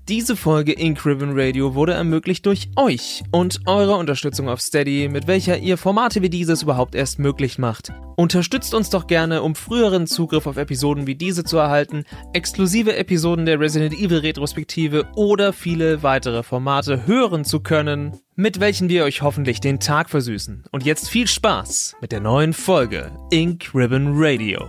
Diese Folge Ink Ribbon Radio wurde ermöglicht durch euch und eure Unterstützung auf Steady, mit welcher ihr Formate wie dieses überhaupt erst möglich macht. Unterstützt uns doch gerne, um früheren Zugriff auf Episoden wie diese zu erhalten, exklusive Episoden der Resident Evil Retrospektive oder viele weitere Formate hören zu können, mit welchen wir euch hoffentlich den Tag versüßen. Und jetzt viel Spaß mit der neuen Folge Ink Ribbon Radio.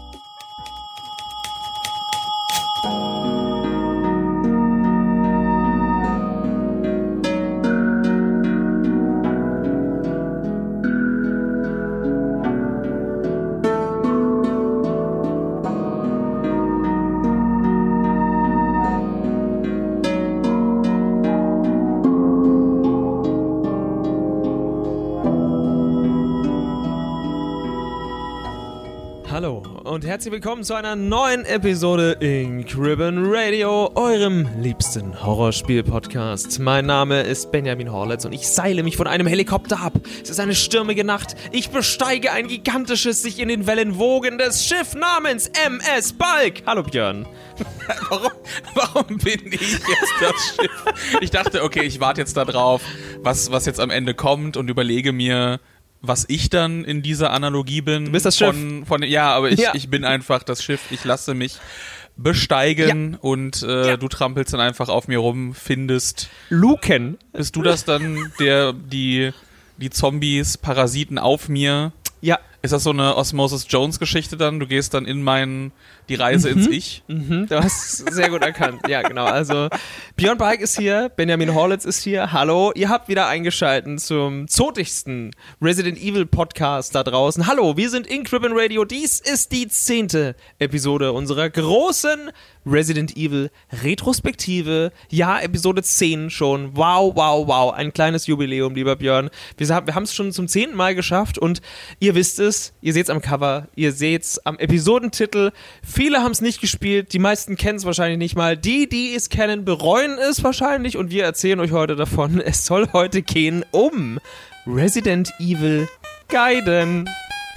Hallo und herzlich willkommen zu einer neuen Episode Ink Ribbon Radio, eurem liebsten Horrorspiel-Podcast. Mein Name ist Benjamin Horlitz und ich seile mich von einem Helikopter ab. Es ist eine stürmige Nacht. Ich besteige ein gigantisches, sich in den Wellen wogendes Schiff namens MS Bulk. Hallo Björn. Warum bin ich jetzt das Schiff? Ich dachte, okay, ich warte jetzt da drauf, was jetzt am Ende kommt und überlege mir, was ich dann in dieser Analogie bin. Du bist das Schiff. Ich bin einfach das Schiff. Ich lasse mich besteigen und du trampelst dann einfach auf mir rum, findest Luken. Bist du das dann, die Zombies, Parasiten auf mir? Ja. Ist das so eine Osmosis Jones-Geschichte dann? Du gehst dann in die Reise ins Ich? Du hast es sehr gut erkannt. Ja, genau. Also, Björn Balk ist hier, Benjamin Horlitz ist hier. Hallo, ihr habt wieder eingeschaltet zum zotigsten Resident Evil Podcast da draußen. Hallo, wir sind Ink Ribbon Radio. Dies ist die 10. Episode unserer großen Resident Evil Retrospektive. Ja, Episode 10 schon. Wow. Ein kleines Jubiläum, lieber Björn. Wir haben es schon zum 10. Mal geschafft und ihr wisst es, ihr seht es am Cover, ihr seht es am Episodentitel. Viele haben es nicht gespielt, die meisten kennen es wahrscheinlich nicht mal. Die es kennen, bereuen es wahrscheinlich und wir erzählen euch heute davon. Es soll heute gehen um Resident Evil Gaiden.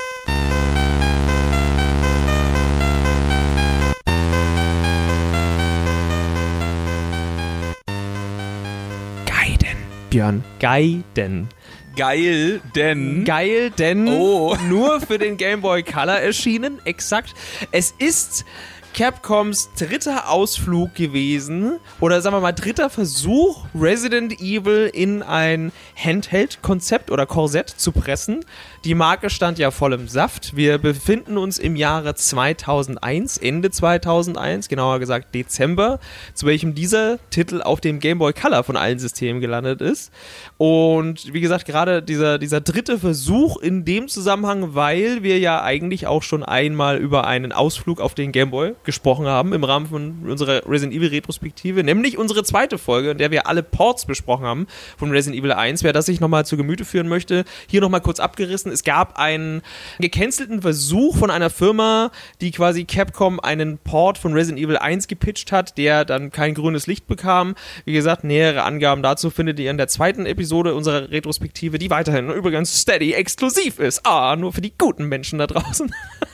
Björn, Gaiden. Geil, denn Nur für den Game Boy Color erschienen, exakt. Es ist Capcoms dritter Ausflug gewesen, oder sagen wir mal dritter Versuch, Resident Evil in ein Handheld-Konzept oder Korsett zu pressen. Die Marke stand ja voll im Saft. Wir befinden uns im Jahre 2001, Ende 2001, genauer gesagt Dezember, zu welchem dieser Titel auf dem Game Boy Color von allen Systemen gelandet ist. Und wie gesagt, gerade dieser dritte Versuch in dem Zusammenhang, weil wir ja eigentlich auch schon einmal über einen Ausflug auf den Game Boy gesprochen haben im Rahmen von unserer Resident Evil Retrospektive, nämlich unsere zweite Folge, in der wir alle Ports besprochen haben von Resident Evil 1. Wer das sich nochmal zu Gemüte führen möchte, hier nochmal kurz abgerissen. Es gab einen gecancelten Versuch von einer Firma, die quasi Capcom einen Port von Resident Evil 1 gepitcht hat, der dann kein grünes Licht bekam. Wie gesagt, nähere Angaben dazu findet ihr in der zweiten Episode unserer Retrospektive, die weiterhin übrigens Steady exklusiv ist. Nur für die guten Menschen da draußen.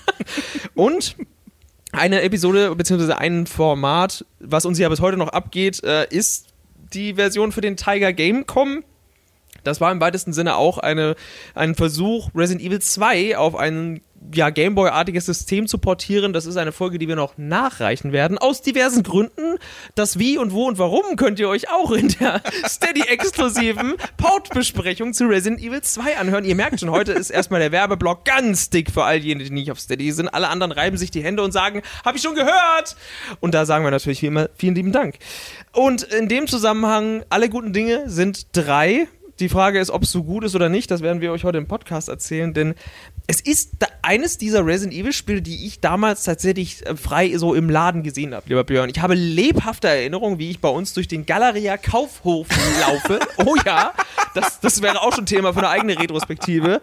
Und eine Episode bzw. ein Format, was uns ja bis heute noch abgeht, ist die Version für den Tiger Gamecom. Das war im weitesten Sinne auch ein Versuch, Resident Evil 2 auf ein Gameboy-artiges System zu portieren. Das ist eine Folge, die wir noch nachreichen werden. Aus diversen Gründen. Das Wie und Wo und Warum könnt ihr euch auch in der Steady-exklusiven Port-Besprechung zu Resident Evil 2 anhören. Ihr merkt schon, heute ist erstmal der Werbeblock ganz dick für all jene, die nicht auf Steady sind. Alle anderen reiben sich die Hände und sagen, hab ich schon gehört! Und da sagen wir natürlich wie immer, vielen lieben Dank. Und in dem Zusammenhang, alle guten Dinge sind 3. Die Frage ist, ob es so gut ist oder nicht, das werden wir euch heute im Podcast erzählen, denn es ist eines dieser Resident Evil Spiele, die ich damals tatsächlich frei so im Laden gesehen habe, lieber Björn. Ich habe lebhafte Erinnerungen, wie ich bei uns durch den Galeria Kaufhof laufe. Oh ja, das wäre auch schon Thema für eine eigene Retrospektive.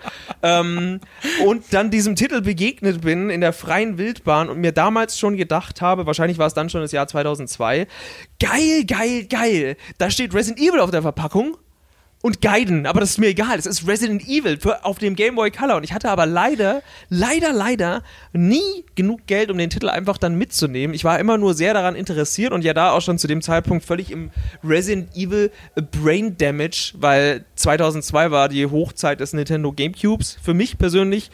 Und dann diesem Titel begegnet bin in der freien Wildbahn und mir damals schon gedacht habe, wahrscheinlich war es dann schon das Jahr 2002, geil, da steht Resident Evil auf der Verpackung. und Gaiden, aber das ist mir egal. Es ist Resident Evil auf dem Game Boy Color und ich hatte aber leider nie genug Geld, um den Titel einfach dann mitzunehmen. Ich war immer nur sehr daran interessiert und ja da auch schon zu dem Zeitpunkt völlig im Resident Evil Brain Damage, weil 2002 war die Hochzeit des Nintendo Gamecubes für mich persönlich.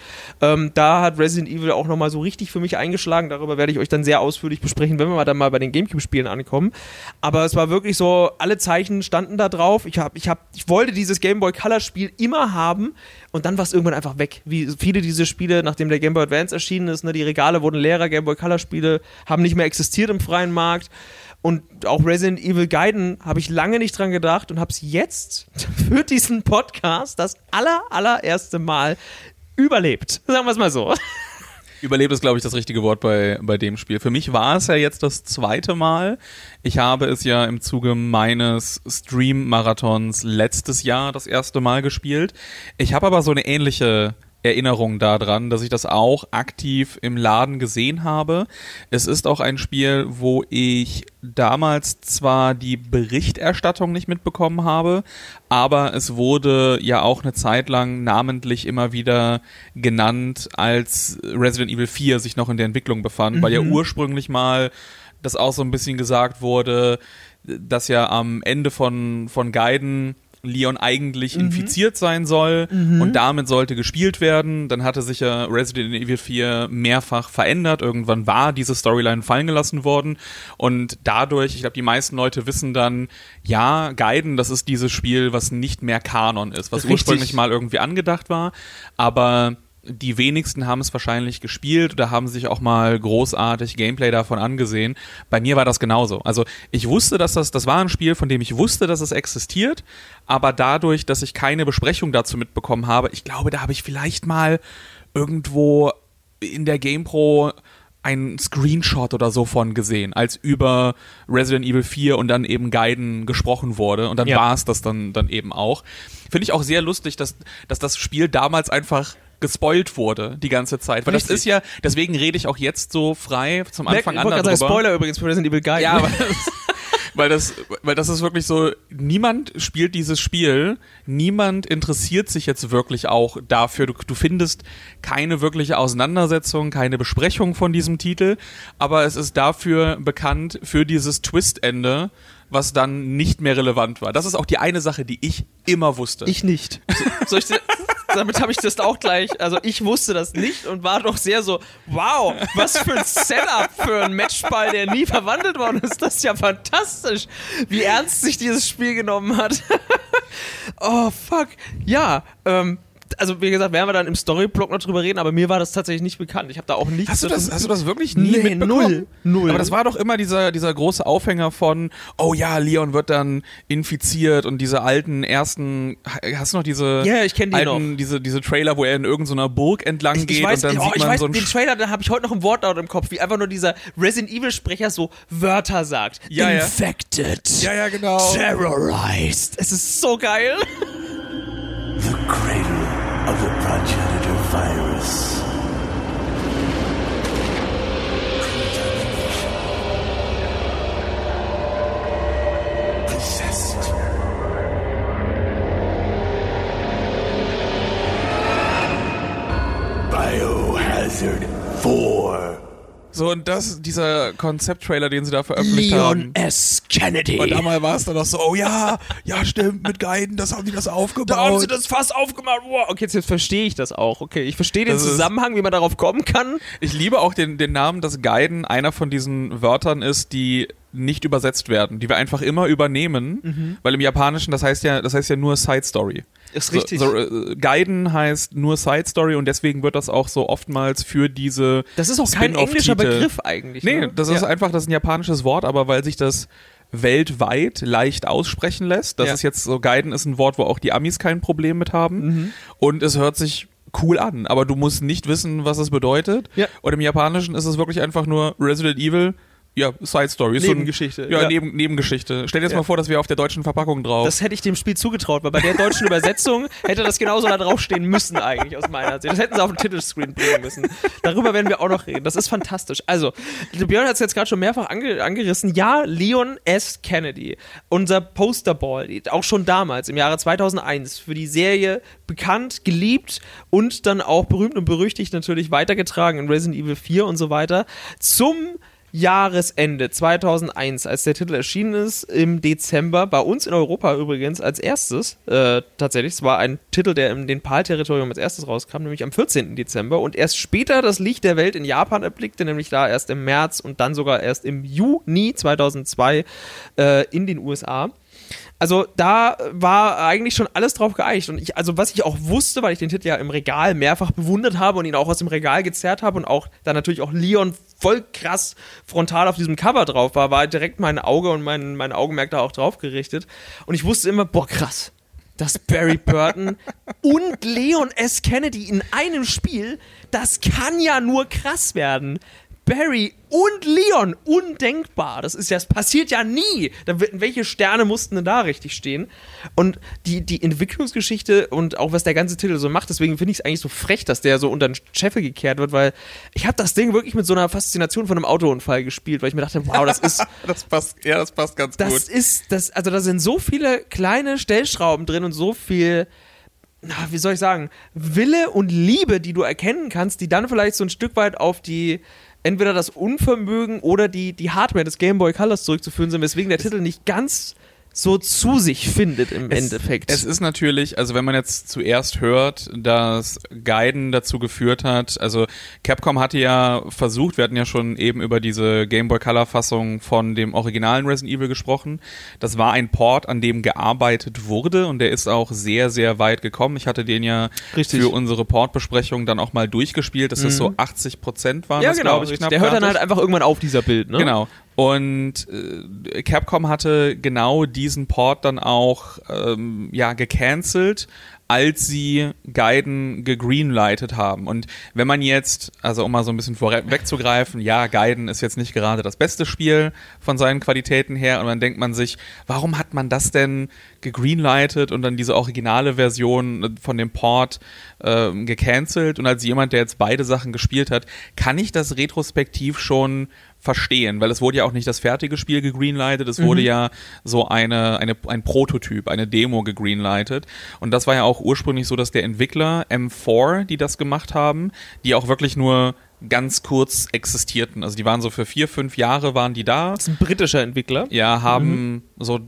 Da hat Resident Evil auch nochmal so richtig für mich eingeschlagen. Darüber werde ich euch dann sehr ausführlich besprechen, wenn wir dann mal bei den Gamecube-Spielen ankommen. Aber es war wirklich so, alle Zeichen standen da drauf. Ich wollte dieses Game Boy Color Spiel immer haben und dann war es irgendwann einfach weg. Wie viele dieser Spiele, nachdem der Game Boy Advance erschienen ist, ne, die Regale wurden leerer, Game Boy Color Spiele haben nicht mehr existiert im freien Markt. Und auch Resident Evil Gaiden habe ich lange nicht dran gedacht und habe es jetzt für diesen Podcast das allererste Mal überlebt. Sagen wir es mal so. Überlebt ist, glaube ich, das richtige Wort bei dem Spiel. Für mich war es ja jetzt das zweite Mal. Ich habe es ja im Zuge meines Stream-Marathons letztes Jahr das erste Mal gespielt. Ich habe aber so eine ähnliche Erinnerung daran, dass ich das auch aktiv im Laden gesehen habe. Es ist auch ein Spiel, wo ich damals zwar die Berichterstattung nicht mitbekommen habe, aber es wurde ja auch eine Zeit lang namentlich immer wieder genannt, als Resident Evil 4 sich noch in der Entwicklung befand, weil ja ursprünglich mal das auch so ein bisschen gesagt wurde, dass ja am Ende von Gaiden Leon eigentlich infiziert sein soll und damit sollte gespielt werden. Dann hatte sich ja Resident Evil 4 mehrfach verändert. Irgendwann war diese Storyline fallen gelassen worden und dadurch, ich glaube, die meisten Leute wissen dann, ja, Gaiden, das ist dieses Spiel, was nicht mehr Kanon ist, was ursprünglich mal irgendwie angedacht war, aber die wenigsten haben es wahrscheinlich gespielt oder haben sich auch mal großartig Gameplay davon angesehen. Bei mir war das genauso. Also ich wusste, dass das war ein Spiel, von dem ich wusste, dass es existiert, aber dadurch, dass ich keine Besprechung dazu mitbekommen habe, ich glaube, da habe ich vielleicht mal irgendwo in der GamePro einen Screenshot oder so von gesehen, als über Resident Evil 4 und dann eben Gaiden gesprochen wurde und dann war es das dann eben auch. Finde ich auch sehr lustig, dass das Spiel damals einfach gespoilt wurde die ganze Zeit. Weil das ist ja, deswegen rede ich auch jetzt so frei zum Anfang an darüber. Spoiler übrigens für Resident Evil Gaiden. Ja, aber weil das ist wirklich so, niemand spielt dieses Spiel, niemand interessiert sich jetzt wirklich auch dafür. Du findest keine wirkliche Auseinandersetzung, keine Besprechung von diesem Titel, aber es ist dafür bekannt, für dieses Twist-Ende, was dann nicht mehr relevant war. Das ist auch die eine Sache, die ich immer wusste. Ich nicht. Damit habe ich das auch gleich, also ich wusste das nicht und war doch sehr so, wow, was für ein Setup für einen Matchball, der nie verwandelt worden ist. Das ist ja fantastisch, wie ernst sich dieses Spiel genommen hat. Oh, fuck. Ja, also wie gesagt, werden wir dann im Storyblock noch drüber reden, aber mir war das tatsächlich nicht bekannt. Ich habe da auch nichts. Hast du das wirklich nie mitbekommen? Null. Aber das war doch immer dieser große Aufhänger von, oh ja, Leon wird dann infiziert und diese alten ersten, hast du noch diese ich kenn die alten, noch. diese Trailer, wo er in irgendeiner Burg entlang geht und dann sieht man so ein den Trailer, da habe ich heute noch ein Wortlaut im Kopf, wie einfach nur dieser Resident Evil Sprecher so Wörter sagt. Ja, Infected. Ja, genau. Terrorized. Es ist so geil. The cradle of the progenitor virus. Contamination. Possessed. Biohazard 4. So, und dieser Konzept-Trailer, den sie da veröffentlicht haben. Leon S. Kennedy. Und damals war es dann noch so, oh ja, stimmt, mit Gaiden, das haben die das aufgebaut. Da haben sie das Fass aufgemacht. Wow. Okay, jetzt verstehe ich das auch. Okay, ich verstehe den Zusammenhang, wie man darauf kommen kann. Ich liebe auch den Namen, dass Gaiden einer von diesen Wörtern ist, die nicht übersetzt werden, die wir einfach immer übernehmen, weil im Japanischen, das heißt ja nur Side Story. Ist richtig. Gaiden heißt nur Side Story und deswegen wird das auch so oftmals für diese Das ist auch kein englischer Begriff eigentlich. Nee, ne? das ist ein japanisches Wort, aber weil sich das weltweit leicht aussprechen lässt, das ist jetzt so, Gaiden ist ein Wort, wo auch die Amis kein Problem mit haben und es hört sich cool an, aber du musst nicht wissen, was es bedeutet. Ja. Und im Japanischen ist es wirklich einfach nur Resident Evil Ja, Side Story. Nebengeschichte. Ja, Nebengeschichte. Stell dir jetzt mal vor, das wäre auf der deutschen Verpackung drauf. Das hätte ich dem Spiel zugetraut, weil bei der deutschen Übersetzung hätte das genauso da draufstehen müssen eigentlich aus meiner Sicht. Das hätten sie auf den Titelscreen bringen müssen. Darüber werden wir auch noch reden. Das ist fantastisch. Also, Björn hat es jetzt gerade schon mehrfach angerissen. Ja, Leon S. Kennedy, unser Posterball, auch schon damals, im Jahre 2001, für die Serie bekannt, geliebt und dann auch berühmt und berüchtigt natürlich weitergetragen in Resident Evil 4 und so weiter. Zum Jahresende 2001, als der Titel erschienen ist, im Dezember, bei uns in Europa übrigens als erstes, tatsächlich, es war ein Titel, der in den PAL-Territorium als erstes rauskam, nämlich am 14. Dezember und erst später das Licht der Welt in Japan erblickte, nämlich da erst im März und dann sogar erst im Juni 2002 in den USA. Also da war eigentlich schon alles drauf geeicht und was ich auch wusste, weil ich den Titel ja im Regal mehrfach bewundert habe und ihn auch aus dem Regal gezerrt habe und auch da natürlich auch Leon voll krass frontal auf diesem Cover drauf war direkt mein Auge und mein Augenmerk da auch drauf gerichtet und ich wusste immer, boah krass, dass Barry Burton und Leon S. Kennedy in einem Spiel, das kann ja nur krass werden. Barry und Leon, undenkbar. Das passiert ja nie. Welche Sterne mussten denn da richtig stehen? Und die Entwicklungsgeschichte und auch was der ganze Titel so macht, deswegen finde ich es eigentlich so frech, dass der so unter den Scheffel gekehrt wird, weil ich habe das Ding wirklich mit so einer Faszination von einem Autounfall gespielt, weil ich mir dachte, wow, das ist... das passt ganz gut. Also da sind so viele kleine Stellschrauben drin und so viel... wie soll ich sagen, Wille und Liebe, die du erkennen kannst, die dann vielleicht so ein Stück weit auf entweder das Unvermögen oder die Hardware des Game Boy Colors zurückzuführen sind, weswegen der Titel nicht ganz so zu sich findet im Endeffekt. Es ist natürlich, also wenn man jetzt zuerst hört, dass Gaiden dazu geführt hat, also Capcom hatte ja versucht, wir hatten ja schon eben über diese Game Boy Color Fassung von dem originalen Resident Evil gesprochen. Das war ein Port, an dem gearbeitet wurde und der ist auch sehr, sehr weit gekommen. Ich hatte den ja für unsere Portbesprechung dann auch mal durchgespielt. Das ist so 80% waren das, glaube ich, knapp. Der hört dann halt einfach irgendwann auf, dieser Bild, ne? Genau. Und Capcom hatte genau diesen Port dann auch gecancelt, als sie Gaiden gegreenlightet haben. Und wenn man jetzt, also um mal so ein bisschen wegzugreifen, ja, Gaiden ist jetzt nicht gerade das beste Spiel von seinen Qualitäten her und dann denkt man sich, warum hat man das denn gegreenlightet und dann diese originale Version von dem Port gecancelt? Und als jemand, der jetzt beide Sachen gespielt hat, kann ich das retrospektiv schon verstehen, weil es wurde ja auch nicht das fertige Spiel gegreenlightet, es wurde ja so ein Prototyp, eine Demo gegreenlightet und das war ja auch ursprünglich so, dass der Entwickler M4, die das gemacht haben, die auch wirklich nur ganz kurz existierten. Also die waren so für 4-5 Jahre waren die da. Das ist ein britischer Entwickler. Ja, haben so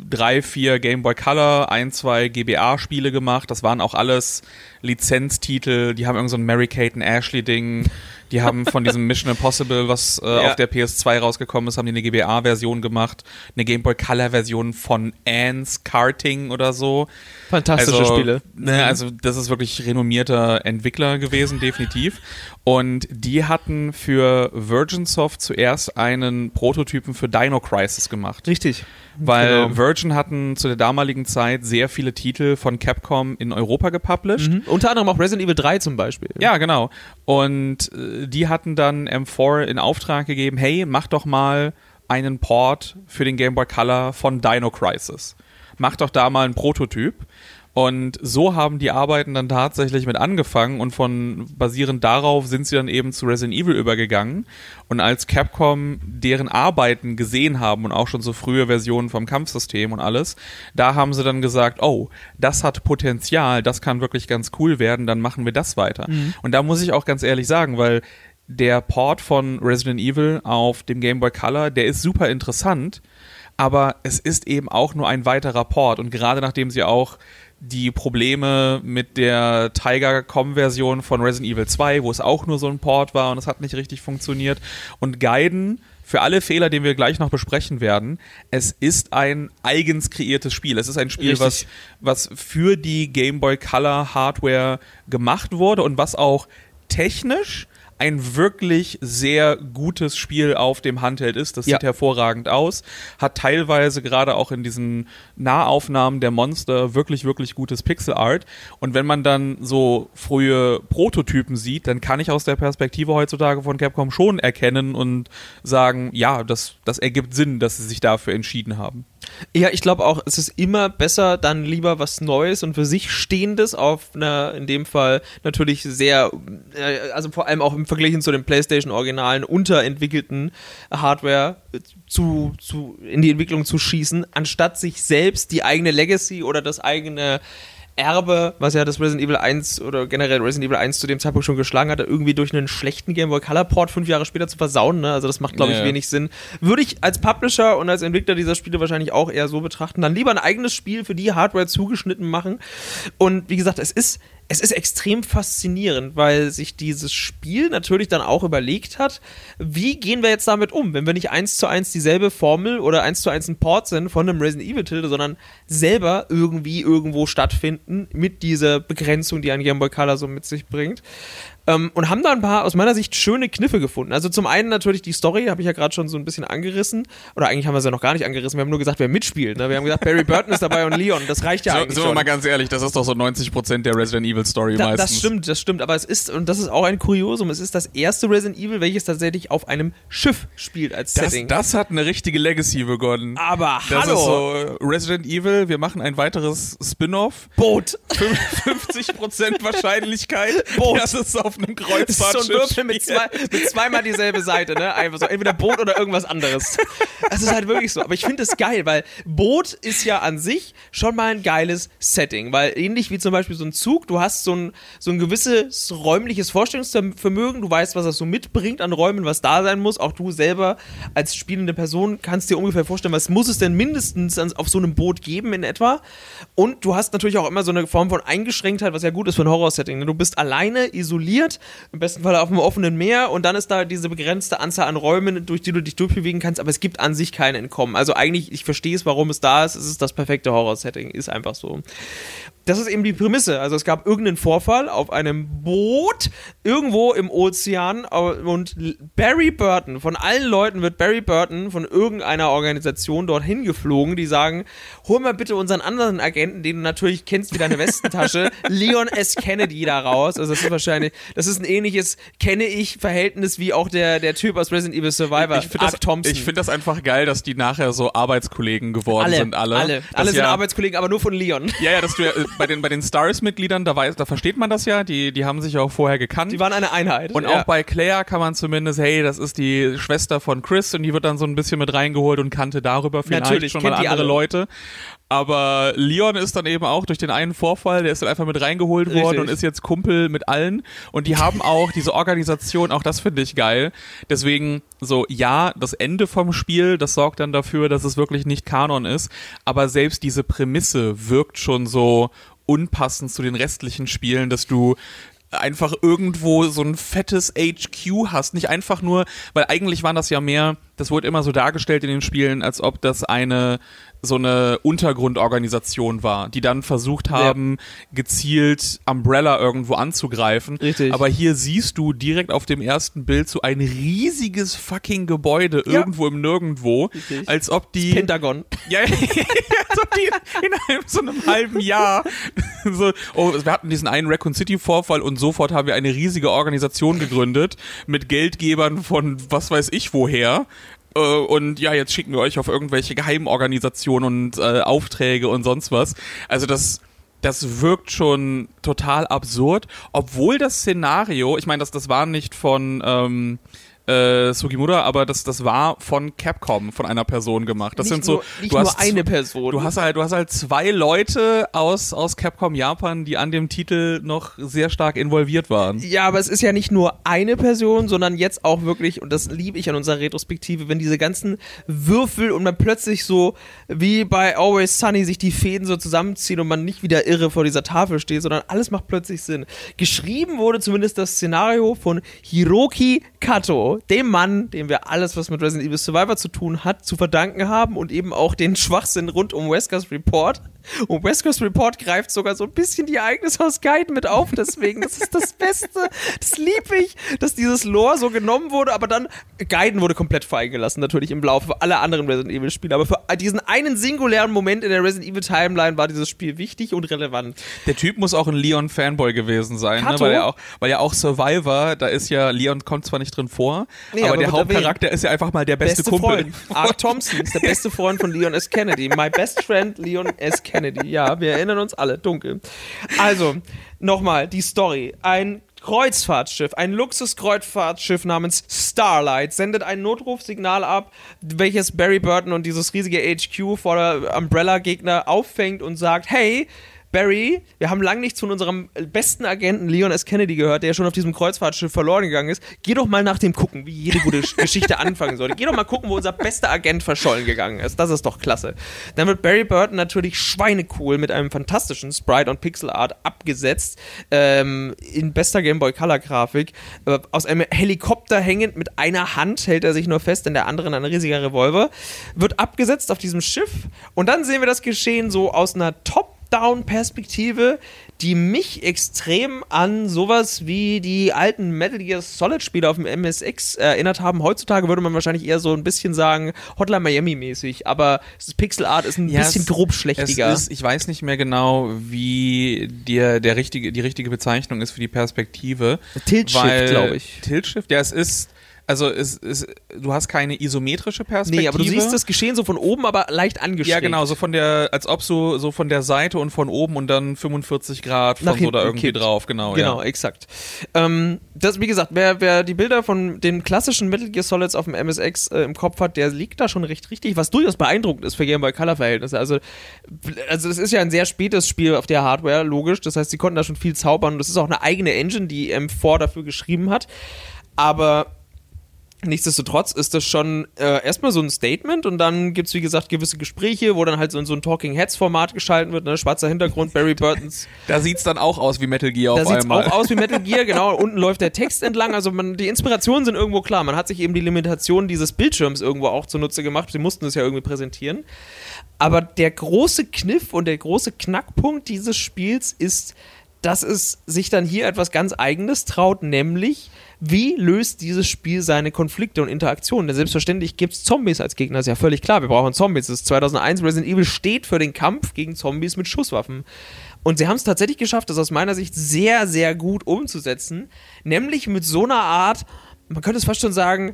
3-4 Game Boy Color, 1-2 GBA-Spiele gemacht. Das waren auch alles Lizenztitel. Die haben irgend so ein Mary-Kate and Ashley-Ding. Die haben von diesem Mission Impossible, was auf der PS2 rausgekommen ist, haben die eine GBA-Version gemacht. Eine Game Boy Color-Version von Anne's Karting oder so. Fantastische Spiele. Ne, also das ist wirklich renommierter Entwickler gewesen, definitiv. Und die hatten für Virgin Soft zuerst einen Prototypen für Dino Crisis gemacht. Richtig. Weil Virgin hatten zu der damaligen Zeit sehr viele Titel von Capcom in Europa gepublished. Unter anderem auch Resident Evil 3 zum Beispiel. Ja, genau. Und die hatten dann M4 in Auftrag gegeben, hey, mach doch mal einen Port für den Game Boy Color von Dino Crisis. Mach doch da mal einen Prototyp. Und so haben die Arbeiten dann tatsächlich mit angefangen und basierend darauf sind sie dann eben zu Resident Evil übergegangen. Und als Capcom deren Arbeiten gesehen haben und auch schon so frühe Versionen vom Kampfsystem und alles, da haben sie dann gesagt, oh, das hat Potenzial, das kann wirklich ganz cool werden, dann machen wir das weiter. Und da muss ich auch ganz ehrlich sagen, weil der Port von Resident Evil auf dem Game Boy Color, der ist super interessant, aber es ist eben auch nur ein weiterer Port und gerade nachdem sie auch die Probleme mit der Tiger-Com-Version von Resident Evil 2, wo es auch nur so ein Port war und es hat nicht richtig funktioniert. Und Gaiden, für alle Fehler, den wir gleich noch besprechen werden, es ist ein eigens kreiertes Spiel. Es ist ein Spiel, was für die Game Boy Color Hardware gemacht wurde und was auch technisch ein wirklich sehr gutes Spiel auf dem Handheld ist. Das sieht hervorragend aus, hat teilweise gerade auch in diesen Nahaufnahmen der Monster wirklich, wirklich gutes Pixel-Art. Und wenn man dann so frühe Prototypen sieht, dann kann ich aus der Perspektive heutzutage von Capcom schon erkennen und sagen, ja, das ergibt Sinn, dass sie sich dafür entschieden haben. Ja, ich glaube auch, es ist immer besser, dann lieber was Neues und für sich Stehendes auf einer, in dem Fall natürlich sehr, also vor allem auch im Vergleich zu den PlayStation-Originalen unterentwickelten Hardware in die Entwicklung zu schießen, anstatt sich selbst die eigene Legacy oder das eigene Erbe, was ja das Resident Evil 1 oder generell Resident Evil 1 zu dem Zeitpunkt schon geschlagen hat, irgendwie durch einen schlechten Game Boy Color Port 5 Jahre später zu versauen, ne? Also das macht, glaube ich, wenig Sinn. Würde ich als Publisher und als Entwickler dieser Spiele wahrscheinlich auch eher so betrachten. Dann lieber ein eigenes Spiel für die Hardware zugeschnitten machen. Und wie gesagt, es ist extrem faszinierend, weil sich dieses Spiel natürlich dann auch überlegt hat, wie gehen wir jetzt damit um, wenn wir nicht 1:1 dieselbe Formel oder 1:1 ein Port sind von einem Resident Evil Titel, sondern selber irgendwie irgendwo stattfinden mit dieser Begrenzung, die ein Game Boy Color so mit sich bringt. Und haben da ein paar, aus meiner Sicht, schöne Kniffe gefunden. Also zum einen natürlich die Story, habe ich ja gerade schon so ein bisschen angerissen. Oder eigentlich haben wir es ja noch gar nicht angerissen. Wir haben nur gesagt, wer mitspielt. Ne? Wir haben gesagt, Barry Burton ist dabei und Leon. Das reicht ja eigentlich schon. Sind wir mal ganz ehrlich, das ist doch so 90% der Resident Evil Story meistens. Das stimmt. Aber es ist, und das ist auch ein Kuriosum, es ist das erste Resident Evil, welches tatsächlich auf einem Schiff spielt als Setting. Das hat eine richtige Legacy begonnen. Aber das hallo! Das ist so, Resident Evil, wir machen ein weiteres Spin-off. Boot! 50% Wahrscheinlichkeit, Boot. dass es auf einem Kreuzfahrt so ein Würfel mit zweimal dieselbe Seite, ne? Einfach so, entweder Boot oder irgendwas anderes. Das ist halt wirklich so. Aber ich finde es geil, weil Boot ist ja an sich schon mal ein geiles Setting, weil ähnlich wie zum Beispiel so ein Zug, du hast so ein gewisses räumliches Vorstellungsvermögen, du weißt, was das so mitbringt an Räumen, was da sein muss. Auch du selber als spielende Person kannst dir ungefähr vorstellen, was muss es denn mindestens auf so einem Boot geben in etwa. Und du hast natürlich auch immer so eine Form von Eingeschränktheit, was ja gut ist für ein Horror-Setting. Ne? Du bist alleine, isoliert, im besten Fall auf dem offenen Meer und dann ist da diese begrenzte Anzahl an Räumen, durch die du dich durchbewegen kannst, aber es gibt an sich kein Entkommen. Also eigentlich, ich verstehe es, warum es da ist, es ist das perfekte Horror-Setting, ist einfach so. Das ist eben die Prämisse. Also es gab irgendeinen Vorfall auf einem Boot irgendwo im Ozean und Barry Burton, von allen Leuten wird Barry Burton von irgendeiner Organisation dorthin geflogen, die sagen, hol mal bitte unseren anderen Agenten, den du natürlich kennst wie deine Westentasche, Leon S. Kennedy da raus. Also das ist ein ähnliches Kenne-ich-Verhältnis wie auch der Typ aus Resident Evil Survivor, Ark Thompson. Ich finde das einfach geil, dass die nachher so Arbeitskollegen geworden sind, alle. Alle sind Arbeitskollegen, aber nur von Leon. Ja, dass du ja bei den Stars-Mitgliedern, da versteht man das ja, die haben sich ja auch vorher gekannt. Die waren eine Einheit. Und auch bei Claire kann man zumindest, hey, das ist die Schwester von Chris und die wird dann so ein bisschen mit reingeholt und kannte darüber vielleicht natürlich, schon mal andere Leute. Aber Leon ist dann eben auch durch den einen Vorfall, der ist dann einfach mit reingeholt worden und ist jetzt Kumpel mit allen. Und die haben auch diese Organisation, auch das finde ich geil. Deswegen so, ja, das Ende vom Spiel, das sorgt dann dafür, dass es wirklich nicht Kanon ist. Aber selbst diese Prämisse wirkt schon so unpassend zu den restlichen Spielen, dass du einfach irgendwo so ein fettes HQ hast. Nicht einfach nur, weil eigentlich waren das ja mehr, das wurde immer so dargestellt in den Spielen, als ob das so eine Untergrundorganisation war, die dann versucht haben, gezielt Umbrella irgendwo anzugreifen. Richtig. Aber hier siehst du direkt auf dem ersten Bild so ein riesiges fucking Gebäude irgendwo im Nirgendwo. Richtig. Als ob die... Das Pentagon. Ja, als ob die in so einem halben Jahr so, wir hatten diesen einen Raccoon City Vorfall und sofort haben wir eine riesige Organisation gegründet mit Geldgebern von was weiß ich woher. Und ja, jetzt schicken wir euch auf irgendwelche Geheimorganisationen und Aufträge und sonst was. Also das wirkt schon total absurd, obwohl das Szenario, ich meine, das war nicht von Sugimura, aber das war von Capcom, von einer Person gemacht. Das sind so, nicht nur eine Person. Du hast halt zwei Leute aus Capcom Japan, die an dem Titel noch sehr stark involviert waren. Ja, aber es ist ja nicht nur eine Person, sondern jetzt auch wirklich, und das liebe ich an unserer Retrospektive, wenn diese ganzen Würfel und man plötzlich so, wie bei Always Sunny, sich die Fäden so zusammenziehen und man nicht wieder irre vor dieser Tafel steht, sondern alles macht plötzlich Sinn. Geschrieben wurde zumindest das Szenario von Hiroki Kato, dem Mann, dem wir alles, was mit Resident Evil Survivor zu tun hat, zu verdanken haben und eben auch den Schwachsinn rund um Wesker's Report. Und West Coast Report greift sogar so ein bisschen die Ereignisse aus Gaiden mit auf, deswegen, das ist das Beste, das liebe ich, dass dieses Lore so genommen wurde, aber dann, Gaiden wurde komplett fallen gelassen, natürlich im Laufe für alle anderen Resident Evil Spiele, aber für diesen einen singulären Moment in der Resident Evil Timeline war dieses Spiel wichtig und relevant. Der Typ muss auch ein Leon-Fanboy gewesen sein, ne? Weil ja auch Survivor, da ist ja, Leon kommt zwar nicht drin vor, aber der Hauptcharakter ist ja einfach mal der beste Kumpel. Freund. Art Thompson ist der beste Freund von Leon S. Kennedy. My best friend, Leon S. Kennedy. Ja, wir erinnern uns alle, dunkel. Also, nochmal, die Story. Ein Kreuzfahrtschiff, ein Luxuskreuzfahrtschiff namens Starlight sendet ein Notrufsignal ab, welches Barry Burton und dieses riesige HQ vor der Umbrella-Gegner auffängt und sagt, hey, Barry, wir haben lang nichts von unserem besten Agenten Leon S. Kennedy gehört, der schon auf diesem Kreuzfahrtschiff verloren gegangen ist. Geh doch mal nach dem gucken, wie jede gute Geschichte anfangen sollte. Geh doch mal gucken, wo unser bester Agent verschollen gegangen ist. Das ist doch klasse. Dann wird Barry Burton natürlich schweinecool mit einem fantastischen Sprite- und Pixelart abgesetzt, in bester Game Boy Color Grafik. Aus einem Helikopter hängend mit einer Hand hält er sich nur fest, in der anderen ein riesiger Revolver. Wird abgesetzt auf diesem Schiff und dann sehen wir das Geschehen so aus einer Top-Down-Perspektive, die mich extrem an sowas wie die alten Metal Gear Solid-Spiele auf dem MSX erinnert haben. Heutzutage würde man wahrscheinlich eher so ein bisschen sagen Hotline Miami-mäßig, aber das Pixel-Art ist ein bisschen grob schlechtiger. Ich weiß nicht mehr genau, wie die richtige Bezeichnung ist für die Perspektive. Tilt-Shift, glaube ich. Tilt-Shift? Ja, es ist... Also du hast keine isometrische Perspektive. Nee, aber du siehst das Geschehen so von oben, aber leicht angestreckt. Ja, genau, so als ob so von der Seite und von oben und dann 45 Grad von so da irgendwie drauf, genau. Genau, exakt. Das, wie gesagt, wer die Bilder von den klassischen Metal Gear Solids auf dem MSX im Kopf hat, der liegt da schon recht richtig, was durchaus beeindruckend ist für Game Boy Color Verhältnisse. Also das ist ja ein sehr spätes Spiel auf der Hardware, logisch. Das heißt, sie konnten da schon viel zaubern. Das ist auch eine eigene Engine, die M4 dafür geschrieben hat. Aber nichtsdestotrotz ist das schon erstmal so ein Statement und dann gibt's wie gesagt gewisse Gespräche, wo dann halt so in so ein Talking Heads Format geschalten wird, ne? Schwarzer Hintergrund, Barry Burtons. Da sieht's dann auch aus wie Metal Gear auf einmal. Da sieht's auch aus wie Metal Gear, genau. Unten läuft der Text entlang, also die Inspirationen sind irgendwo klar. Man hat sich eben die Limitationen dieses Bildschirms irgendwo auch zunutze gemacht. Sie mussten es ja irgendwie präsentieren. Aber der große Kniff und der große Knackpunkt dieses Spiels ist, dass es sich dann hier etwas ganz Eigenes traut, nämlich wie löst dieses Spiel seine Konflikte und Interaktionen? Denn selbstverständlich gibt es Zombies als Gegner, ist ja völlig klar, wir brauchen Zombies. Das ist 2001, Resident Evil steht für den Kampf gegen Zombies mit Schusswaffen. Und sie haben es tatsächlich geschafft, das aus meiner Sicht sehr, sehr gut umzusetzen, nämlich mit so einer Art, man könnte es fast schon sagen,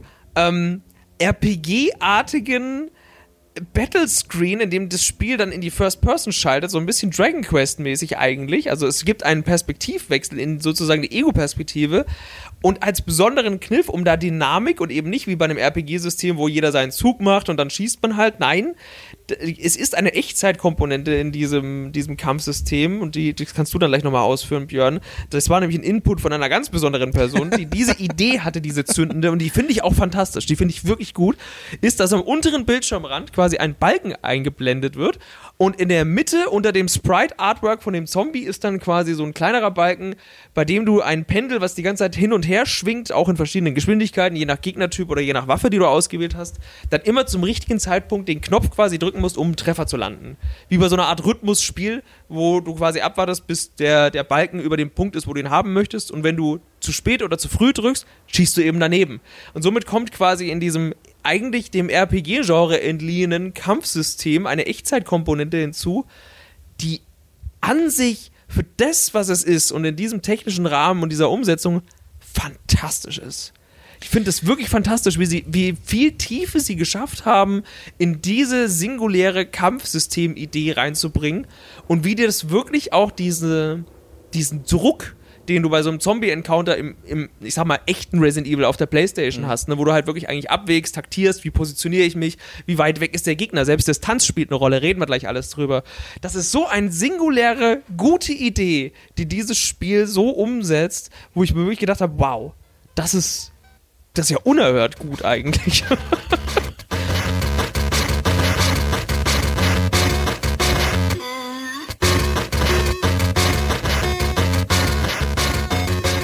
RPG-artigen Battlescreen, in dem das Spiel dann in die First Person schaltet, so ein bisschen Dragon Quest-mäßig eigentlich. Also es gibt einen Perspektivwechsel in sozusagen die Ego-Perspektive und als besonderen Kniff, um da Dynamik und eben nicht wie bei einem RPG-System, wo jeder seinen Zug macht und dann schießt man halt, nein, es ist eine Echtzeitkomponente in diesem Kampfsystem und das kannst du dann gleich nochmal ausführen, Björn. Das war nämlich ein Input von einer ganz besonderen Person, die diese Idee hatte, diese zündende, und die finde ich auch fantastisch, die finde ich wirklich gut, ist, dass am unteren Bildschirmrand quasi ein Balken eingeblendet wird und in der Mitte unter dem Sprite-Artwork von dem Zombie ist dann quasi so ein kleinerer Balken, bei dem du ein Pendel, was die ganze Zeit hin und her schwingt, auch in verschiedenen Geschwindigkeiten, je nach Gegnertyp oder je nach Waffe, die du ausgewählt hast, dann immer zum richtigen Zeitpunkt den Knopf quasi drücken musst, um einen Treffer zu landen. Wie bei so einer Art Rhythmusspiel, wo du quasi abwartest, bis der Balken über dem Punkt ist, wo du ihn haben möchtest, und wenn du zu spät oder zu früh drückst, schießt du eben daneben. Und somit kommt quasi in diesem eigentlich dem RPG-Genre entliehenen Kampfsystem eine Echtzeitkomponente hinzu, die an sich für das, was es ist und in diesem technischen Rahmen und dieser Umsetzung fantastisch ist. Ich finde es wirklich fantastisch, wie viel Tiefe sie geschafft haben, in diese singuläre Kampfsystem-Idee reinzubringen und wie dir das wirklich auch diesen Druck, den du bei so einem Zombie-Encounter im, ich sag mal, echten Resident Evil auf der Playstation hast, ne, wo du halt wirklich eigentlich abwägst, taktierst, wie positioniere ich mich, wie weit weg ist der Gegner, selbst Distanz spielt eine Rolle, reden wir gleich alles drüber. Das ist so eine singuläre, gute Idee, die dieses Spiel so umsetzt, wo ich mir wirklich gedacht habe, wow, das ist ja unerhört gut eigentlich.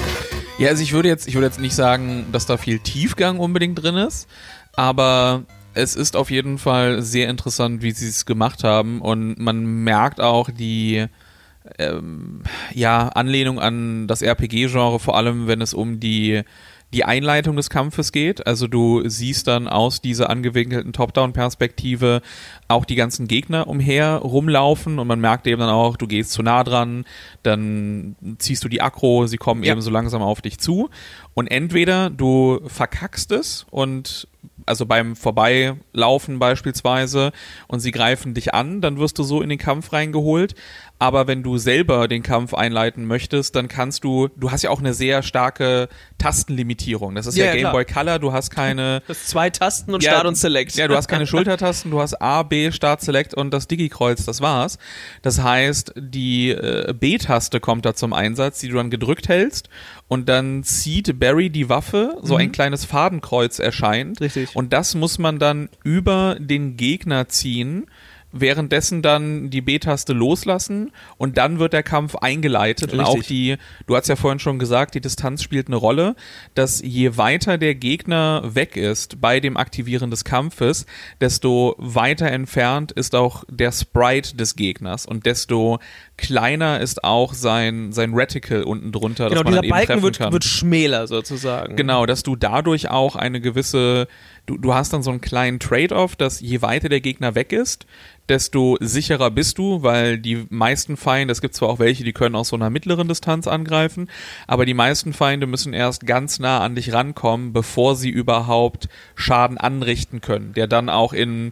Ja, also ich würde jetzt nicht sagen, dass da viel Tiefgang unbedingt drin ist, aber Es ist auf jeden Fall sehr interessant, wie sie es gemacht haben, und man merkt auch die Anlehnung an das RPG-Genre, vor allem wenn es um die Einleitung des Kampfes geht. Also du siehst dann aus dieser angewinkelten Top-Down-Perspektive auch die ganzen Gegner umher rumlaufen, und man merkt eben dann auch, du gehst zu nah dran, dann ziehst du die Aggro, sie kommen eben so langsam auf dich zu, und entweder du verkackst es, und also beim Vorbeilaufen beispielsweise, und sie greifen dich an, dann wirst du so in den Kampf reingeholt. Aber wenn du selber den Kampf einleiten möchtest, dann kannst du hast ja auch eine sehr starke Tastenlimitierung. Das ist ja Game Boy Color, du hast keine... Du hast 2 Tasten und Start und Select. Ja, du hast keine Schultertasten, du hast A, B, Start, Select und das Digi-Kreuz, das war's. Das heißt, die B-Taste kommt da zum Einsatz, die du dann gedrückt hältst, und dann zieht Barry die Waffe, so ein kleines Fadenkreuz erscheint. Richtig. Und das muss man dann über den Gegner ziehen, währenddessen dann die B-Taste loslassen, und dann wird der Kampf eingeleitet. Richtig. Und auch du hast ja vorhin schon gesagt, die Distanz spielt eine Rolle, dass je weiter der Gegner weg ist bei dem Aktivieren des Kampfes, desto weiter entfernt ist auch der Sprite des Gegners, und desto kleiner ist auch sein Reticle unten drunter, Genau, dass man dieser dann eben treffen Balken kann. wird schmäler sozusagen. Genau, dass du dadurch auch eine gewisse, du hast dann so einen kleinen Trade-off, dass je weiter der Gegner weg ist, desto sicherer bist du, weil die meisten Feinde, es gibt zwar auch welche, die können aus so einer mittleren Distanz angreifen, aber die meisten Feinde müssen erst ganz nah an dich rankommen, bevor sie überhaupt Schaden anrichten können, der dann auch in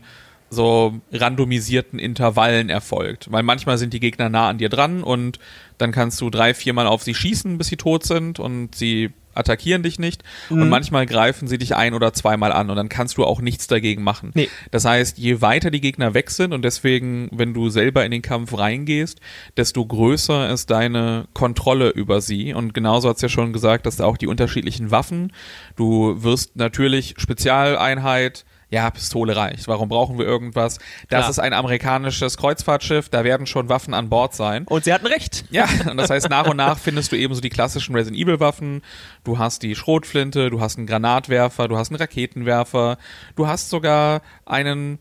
so randomisierten Intervallen erfolgt. Weil manchmal sind die Gegner nah an dir dran, und dann kannst du 3-4 Mal auf sie schießen, bis sie tot sind, und sie attackieren dich nicht, und manchmal greifen sie dich 1- oder 2-mal an, und dann kannst du auch nichts dagegen machen. Nee. Das heißt, je weiter die Gegner weg sind, und deswegen, wenn du selber in den Kampf reingehst, desto größer ist deine Kontrolle über sie, und genauso hat's ja schon gesagt, dass da auch die unterschiedlichen Waffen, du wirst natürlich Spezialeinheit, ja, Pistole reicht. Warum brauchen wir irgendwas? Das ist ein amerikanisches Kreuzfahrtschiff, da werden schon Waffen an Bord sein. Und sie hatten recht. Ja, und das heißt, nach und nach findest du eben so die klassischen Resident Evil Waffen. Du hast die Schrotflinte, du hast einen Granatwerfer, du hast einen Raketenwerfer, du hast sogar einen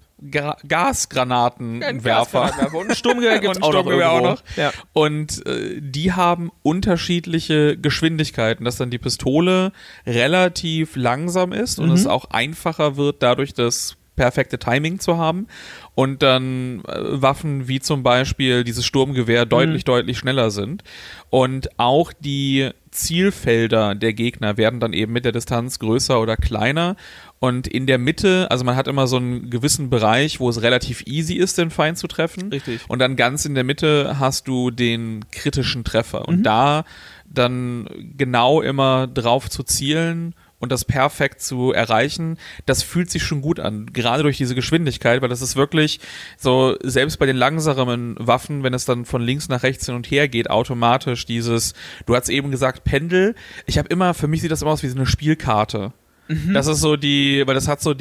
Gasgranatenwerfer. Und ein Sturmgewehr gibt's auch noch. Ja. Und die haben unterschiedliche Geschwindigkeiten, dass dann die Pistole relativ langsam ist und es auch einfacher wird, dadurch das perfekte Timing zu haben, und dann Waffen wie zum Beispiel dieses Sturmgewehr deutlich schneller sind, und auch die Zielfelder der Gegner werden dann eben mit der Distanz größer oder kleiner, und in der Mitte, also man hat immer so einen gewissen Bereich, wo es relativ easy ist, den Feind zu treffen. Richtig. Und dann ganz in der Mitte hast du den kritischen Treffer, und da dann genau immer drauf zu zielen und das perfekt zu erreichen, das fühlt sich schon gut an, gerade durch diese Geschwindigkeit, weil das ist wirklich so, selbst bei den langsamen Waffen, wenn es dann von links nach rechts hin und her geht, automatisch dieses, du hast eben gesagt, Pendel, für mich sieht das immer aus wie so eine Spielkarte. Das ist so weil das hat so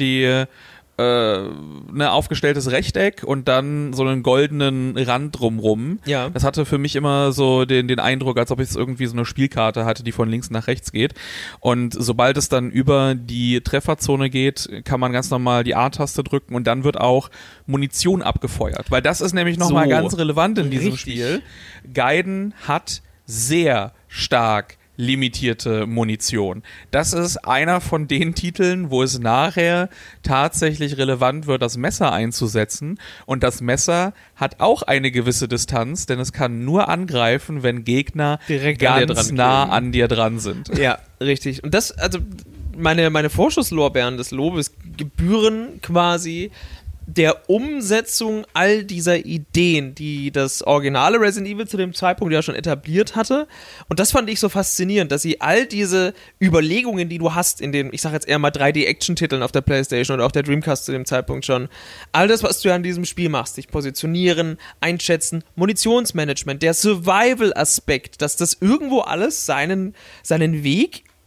aufgestelltes Rechteck und dann so einen goldenen Rand drumrum. Ja. Das hatte für mich immer so den Eindruck, als ob ich irgendwie so eine Spielkarte hatte, die von links nach rechts geht. Und sobald es dann über die Trefferzone geht, kann man ganz normal die A-Taste drücken, und dann wird auch Munition abgefeuert. Weil das ist nämlich nochmal ganz relevant in diesem Spiel. Gaiden hat sehr stark limitierte Munition. Das ist einer von den Titeln, wo es nachher tatsächlich relevant wird, das Messer einzusetzen. Und das Messer hat auch eine gewisse Distanz, denn es kann nur angreifen, wenn Gegner direkt ganz nah an dir dran sind. Ja, richtig. Und das, also meine Vorschusslorbeeren des Lobes gebühren quasi der Umsetzung all dieser Ideen, die das originale Resident Evil zu dem Zeitpunkt ja schon etabliert hatte. Und das fand ich so faszinierend, dass sie all diese Überlegungen, die du hast in den, ich sag jetzt eher mal 3D-Action-Titeln auf der PlayStation oder auch der Dreamcast zu dem Zeitpunkt schon, all das, was du ja in diesem Spiel machst, dich positionieren, einschätzen, Munitionsmanagement, der Survival-Aspekt, dass das irgendwo alles seinen Weg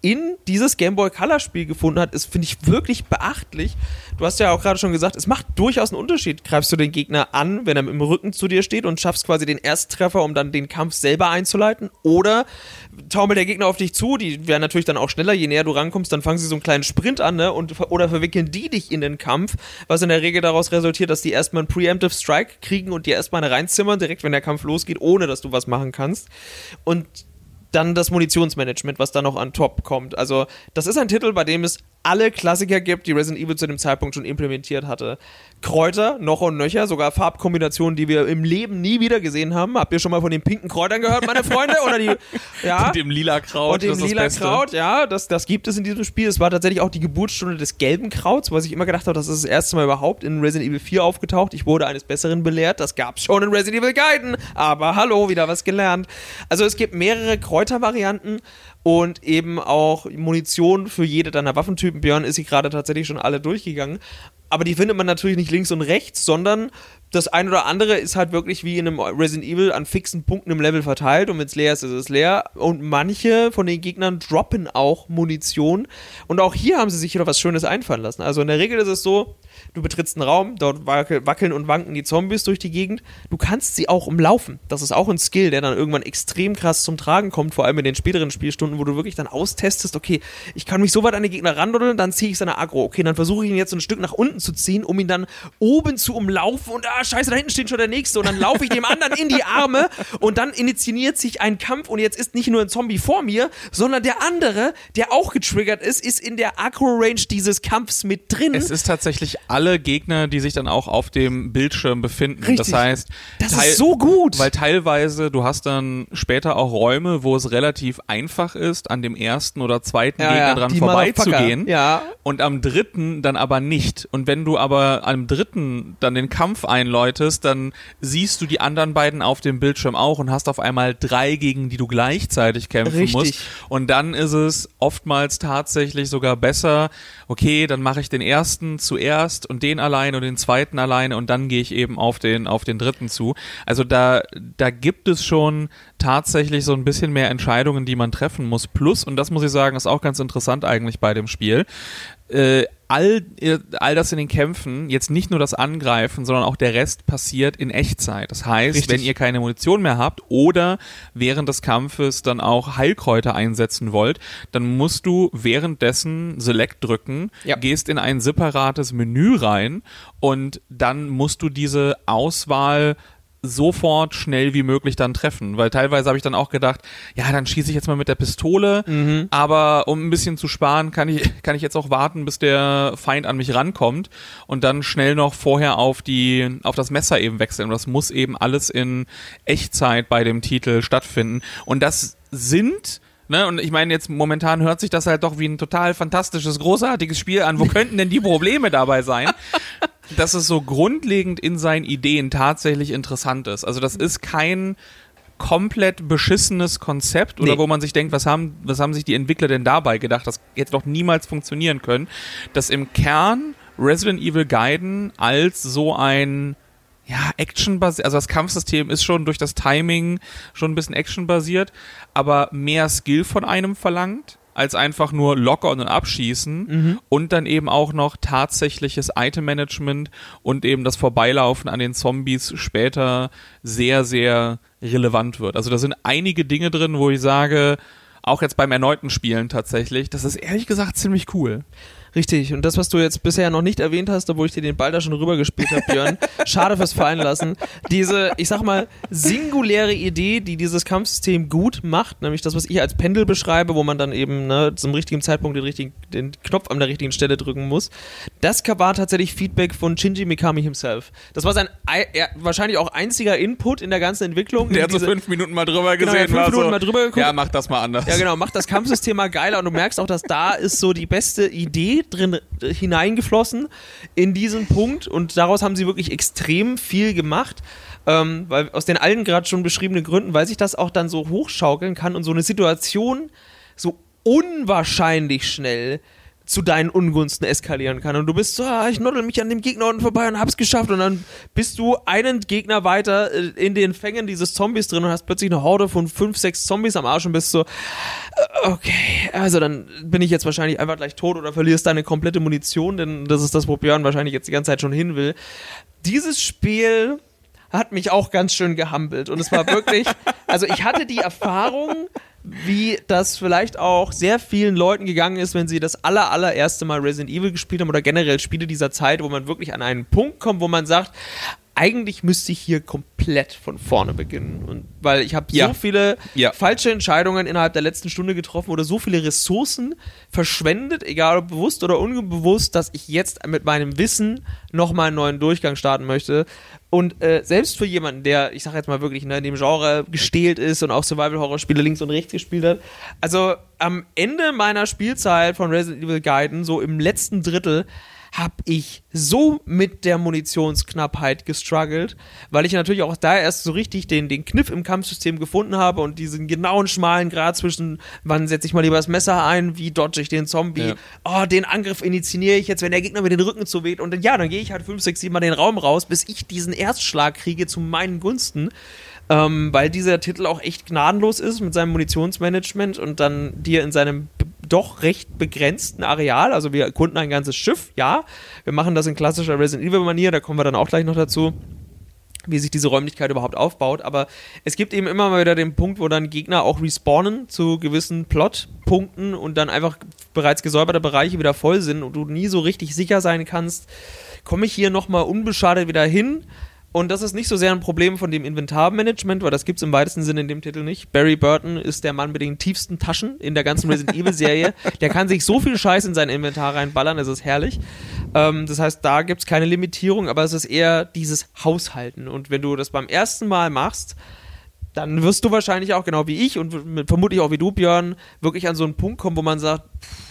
in dieses Game Boy Color Spiel gefunden hat, ist, finde ich, wirklich beachtlich. Du hast ja auch gerade schon gesagt, es macht durchaus einen Unterschied. Greifst du den Gegner an, wenn er im Rücken zu dir steht und schaffst quasi den Ersttreffer, um dann den Kampf selber einzuleiten, oder taumelt der Gegner auf dich zu, die werden natürlich dann auch schneller, je näher du rankommst, dann fangen sie so einen kleinen Sprint an, ne? Oder verwickeln die dich in den Kampf, was in der Regel daraus resultiert, dass die erstmal einen Preemptive Strike kriegen und dir erstmal eine reinzimmern, direkt wenn der Kampf losgeht, ohne dass du was machen kannst. Und dann das Munitionsmanagement, was da noch an top kommt. Also das ist ein Titel, bei dem es alle Klassiker gibt, die Resident Evil zu dem Zeitpunkt schon implementiert hatte. Kräuter, noch und nöcher, sogar Farbkombinationen, die wir im Leben nie wieder gesehen haben. Habt ihr schon mal von den pinken Kräutern gehört, meine Freunde? Oder die, ja. Und dem lila Kraut. Und dem lila Kraut, ja, das gibt es in diesem Spiel. Es war tatsächlich auch die Geburtsstunde des gelben Krauts, was ich immer gedacht habe, das ist das erste Mal überhaupt in Resident Evil 4 aufgetaucht. Ich wurde eines Besseren belehrt, das gab's schon in Resident Evil Gaiden. Aber hallo, wieder was gelernt. Also es gibt mehrere Kräutervarianten und eben auch Munition für jede deiner Waffentypen. Björn ist sie gerade tatsächlich schon alle durchgegangen. Aber die findet man natürlich nicht links und rechts, sondern das ein oder andere ist halt wirklich wie in einem Resident Evil an fixen Punkten im Level verteilt und wenn es leer ist, ist es leer. Und manche von den Gegnern droppen auch Munition. Und auch hier haben sie sich wieder was Schönes einfallen lassen. Also in der Regel ist es so, du betrittst einen Raum, dort wackeln und wanken die Zombies durch die Gegend. Du kannst sie auch umlaufen. Das ist auch ein Skill, der dann irgendwann extrem krass zum Tragen kommt, vor allem in den späteren Spielstunden, wo du wirklich dann austestest, okay, ich kann mich so weit an den Gegner randuddeln, dann ziehe ich seine Aggro. Okay, dann versuche ich ihn jetzt so ein Stück nach unten zu ziehen, um ihn dann oben zu umlaufen und scheiße, da hinten steht schon der Nächste und dann laufe ich dem anderen in die Arme und dann initiiert sich ein Kampf und jetzt ist nicht nur ein Zombie vor mir, sondern der andere, der auch getriggert ist in der Aggro-Range dieses Kampfs mit drin. Es ist tatsächlich alle Gegner, die sich dann auch auf dem Bildschirm befinden. Richtig. Das heißt, das ist so gut. Weil teilweise, du hast dann später auch Räume, wo es relativ einfach ist, an dem ersten oder zweiten Gegner dran vorbeizugehen. Ja. Und am dritten dann aber nicht. Und wenn du aber am dritten dann den Kampf einläutest, dann siehst du die anderen beiden auf dem Bildschirm auch und hast auf einmal 3, gegen die du gleichzeitig kämpfen musst. Und dann ist es oftmals tatsächlich sogar besser, okay, dann mache ich den ersten zuerst und den alleine und den zweiten alleine und dann gehe ich eben auf den dritten zu. Also da gibt es schon tatsächlich so ein bisschen mehr Entscheidungen, die man treffen muss. Plus, und das muss ich sagen, ist auch ganz interessant eigentlich bei dem Spiel, all das in den Kämpfen, jetzt nicht nur das Angreifen, sondern auch der Rest passiert in Echtzeit. Das heißt, Richtig. wenn ihr keine Munition mehr habt oder während des Kampfes dann auch Heilkräuter einsetzen wollt, dann musst du währenddessen Select drücken, gehst in ein separates Menü rein und dann musst du diese Auswahl sofort schnell wie möglich dann treffen, weil teilweise habe ich dann auch gedacht, ja, dann schieße ich jetzt mal mit der Pistole, aber um ein bisschen zu sparen, kann ich jetzt auch warten, bis der Feind an mich rankommt und dann schnell noch vorher auf das Messer eben wechseln. Und das muss eben alles in Echtzeit bei dem Titel stattfinden. Und das sind und ich meine, jetzt momentan hört sich das halt doch wie ein total fantastisches, großartiges Spiel an. Wo könnten denn die Probleme dabei sein? Dass es so grundlegend in seinen Ideen tatsächlich interessant ist. Also das ist kein komplett beschissenes Konzept oder wo man sich denkt, was haben sich die Entwickler denn dabei gedacht, das hätte doch niemals funktionieren können. Dass im Kern Resident Evil Gaiden als so ein actionbasiert, also das Kampfsystem ist schon durch das Timing schon ein bisschen actionbasiert, aber mehr Skill von einem verlangt, als einfach nur lockern und abschießen und dann eben auch noch tatsächliches Item-Management und eben das Vorbeilaufen an den Zombies später sehr, sehr relevant wird. Also da sind einige Dinge drin, wo ich sage, auch jetzt beim erneuten Spielen tatsächlich, das ist ehrlich gesagt ziemlich cool. Richtig, und das, was du jetzt bisher noch nicht erwähnt hast, obwohl ich dir den Ball da schon rübergespielt habe, Björn, schade fürs Fallen lassen, diese, ich sag mal, singuläre Idee, die dieses Kampfsystem gut macht, nämlich das, was ich als Pendel beschreibe, wo man dann eben zum richtigen Zeitpunkt den Knopf an der richtigen Stelle drücken muss, das war tatsächlich Feedback von Shinji Mikami himself. Das war sein wahrscheinlich auch einziger Input in der ganzen Entwicklung. Der hat so 5 Minuten mal drüber gesehen. 5 Minuten mal drüber geguckt. Ja, mach das mal anders. Ja, genau, mach das Kampfsystem mal geiler und du merkst auch, dass da ist so die beste Idee drin hineingeflossen in diesen Punkt und daraus haben sie wirklich extrem viel gemacht, weil aus den allen gerade schon beschriebenen Gründen, weil sich das auch dann so hochschaukeln kann und so eine Situation so unwahrscheinlich schnell zu deinen Ungunsten eskalieren kann. Und du bist so, ich noddel mich an dem Gegner unten vorbei und hab's geschafft. Und dann bist du einen Gegner weiter in den Fängen dieses Zombies drin und hast plötzlich eine Horde von 5, 6 Zombies am Arsch und bist so, okay, also dann bin ich jetzt wahrscheinlich einfach gleich tot oder verlierst deine komplette Munition, denn das ist das, wo Björn wahrscheinlich jetzt die ganze Zeit schon hin will. Dieses Spiel hat mich auch ganz schön gehumbelt. Und es war wirklich, also ich hatte die Erfahrung, wie das vielleicht auch sehr vielen Leuten gegangen ist, wenn sie das allererste Mal Resident Evil gespielt haben oder generell Spiele dieser Zeit, wo man wirklich an einen Punkt kommt, wo man sagt, eigentlich müsste ich hier komplett von vorne beginnen. Und weil ich habe so viele falsche Entscheidungen innerhalb der letzten Stunde getroffen oder so viele Ressourcen verschwendet, egal ob bewusst oder unbewusst, dass ich jetzt mit meinem Wissen nochmal einen neuen Durchgang starten möchte. Und selbst für jemanden, der, ich sag jetzt mal wirklich, in dem Genre gestählt ist und auch Survival-Horror-Spiele links und rechts gespielt hat, also am Ende meiner Spielzeit von Resident Evil Gaiden, so im letzten Drittel, habe ich so mit der Munitionsknappheit gestruggelt, weil ich natürlich auch da erst so richtig den Kniff im Kampfsystem gefunden habe und diesen genauen schmalen Grad zwischen, wann setze ich mal lieber das Messer ein, wie dodge ich den Zombie, den Angriff initiiere ich jetzt, wenn der Gegner mir den Rücken zuweht und dann gehe ich halt 5, 6, 7 Mal den Raum raus, bis ich diesen Erstschlag kriege zu meinen Gunsten. Weil dieser Titel auch echt gnadenlos ist mit seinem Munitionsmanagement und dann dir in seinem doch recht begrenzten Areal, also wir erkunden ein ganzes Schiff, wir machen das in klassischer Resident Evil-Manier, da kommen wir dann auch gleich noch dazu, wie sich diese Räumlichkeit überhaupt aufbaut, aber es gibt eben immer mal wieder den Punkt, wo dann Gegner auch respawnen zu gewissen Plotpunkten und dann einfach bereits gesäuberte Bereiche wieder voll sind und du nie so richtig sicher sein kannst, komme ich hier nochmal unbeschadet wieder hin. Und das ist nicht so sehr ein Problem von dem Inventarmanagement, weil das gibt's im weitesten Sinne in dem Titel nicht. Barry Burton ist der Mann mit den tiefsten Taschen in der ganzen Resident Evil Serie. Der kann sich so viel Scheiß in sein Inventar reinballern, das ist herrlich. Das heißt, da gibt's keine Limitierung, aber es ist eher dieses Haushalten. Und wenn du das beim ersten Mal machst, dann wirst du wahrscheinlich auch, genau wie ich und vermutlich auch wie du, Björn, wirklich an so einen Punkt kommen, wo man sagt,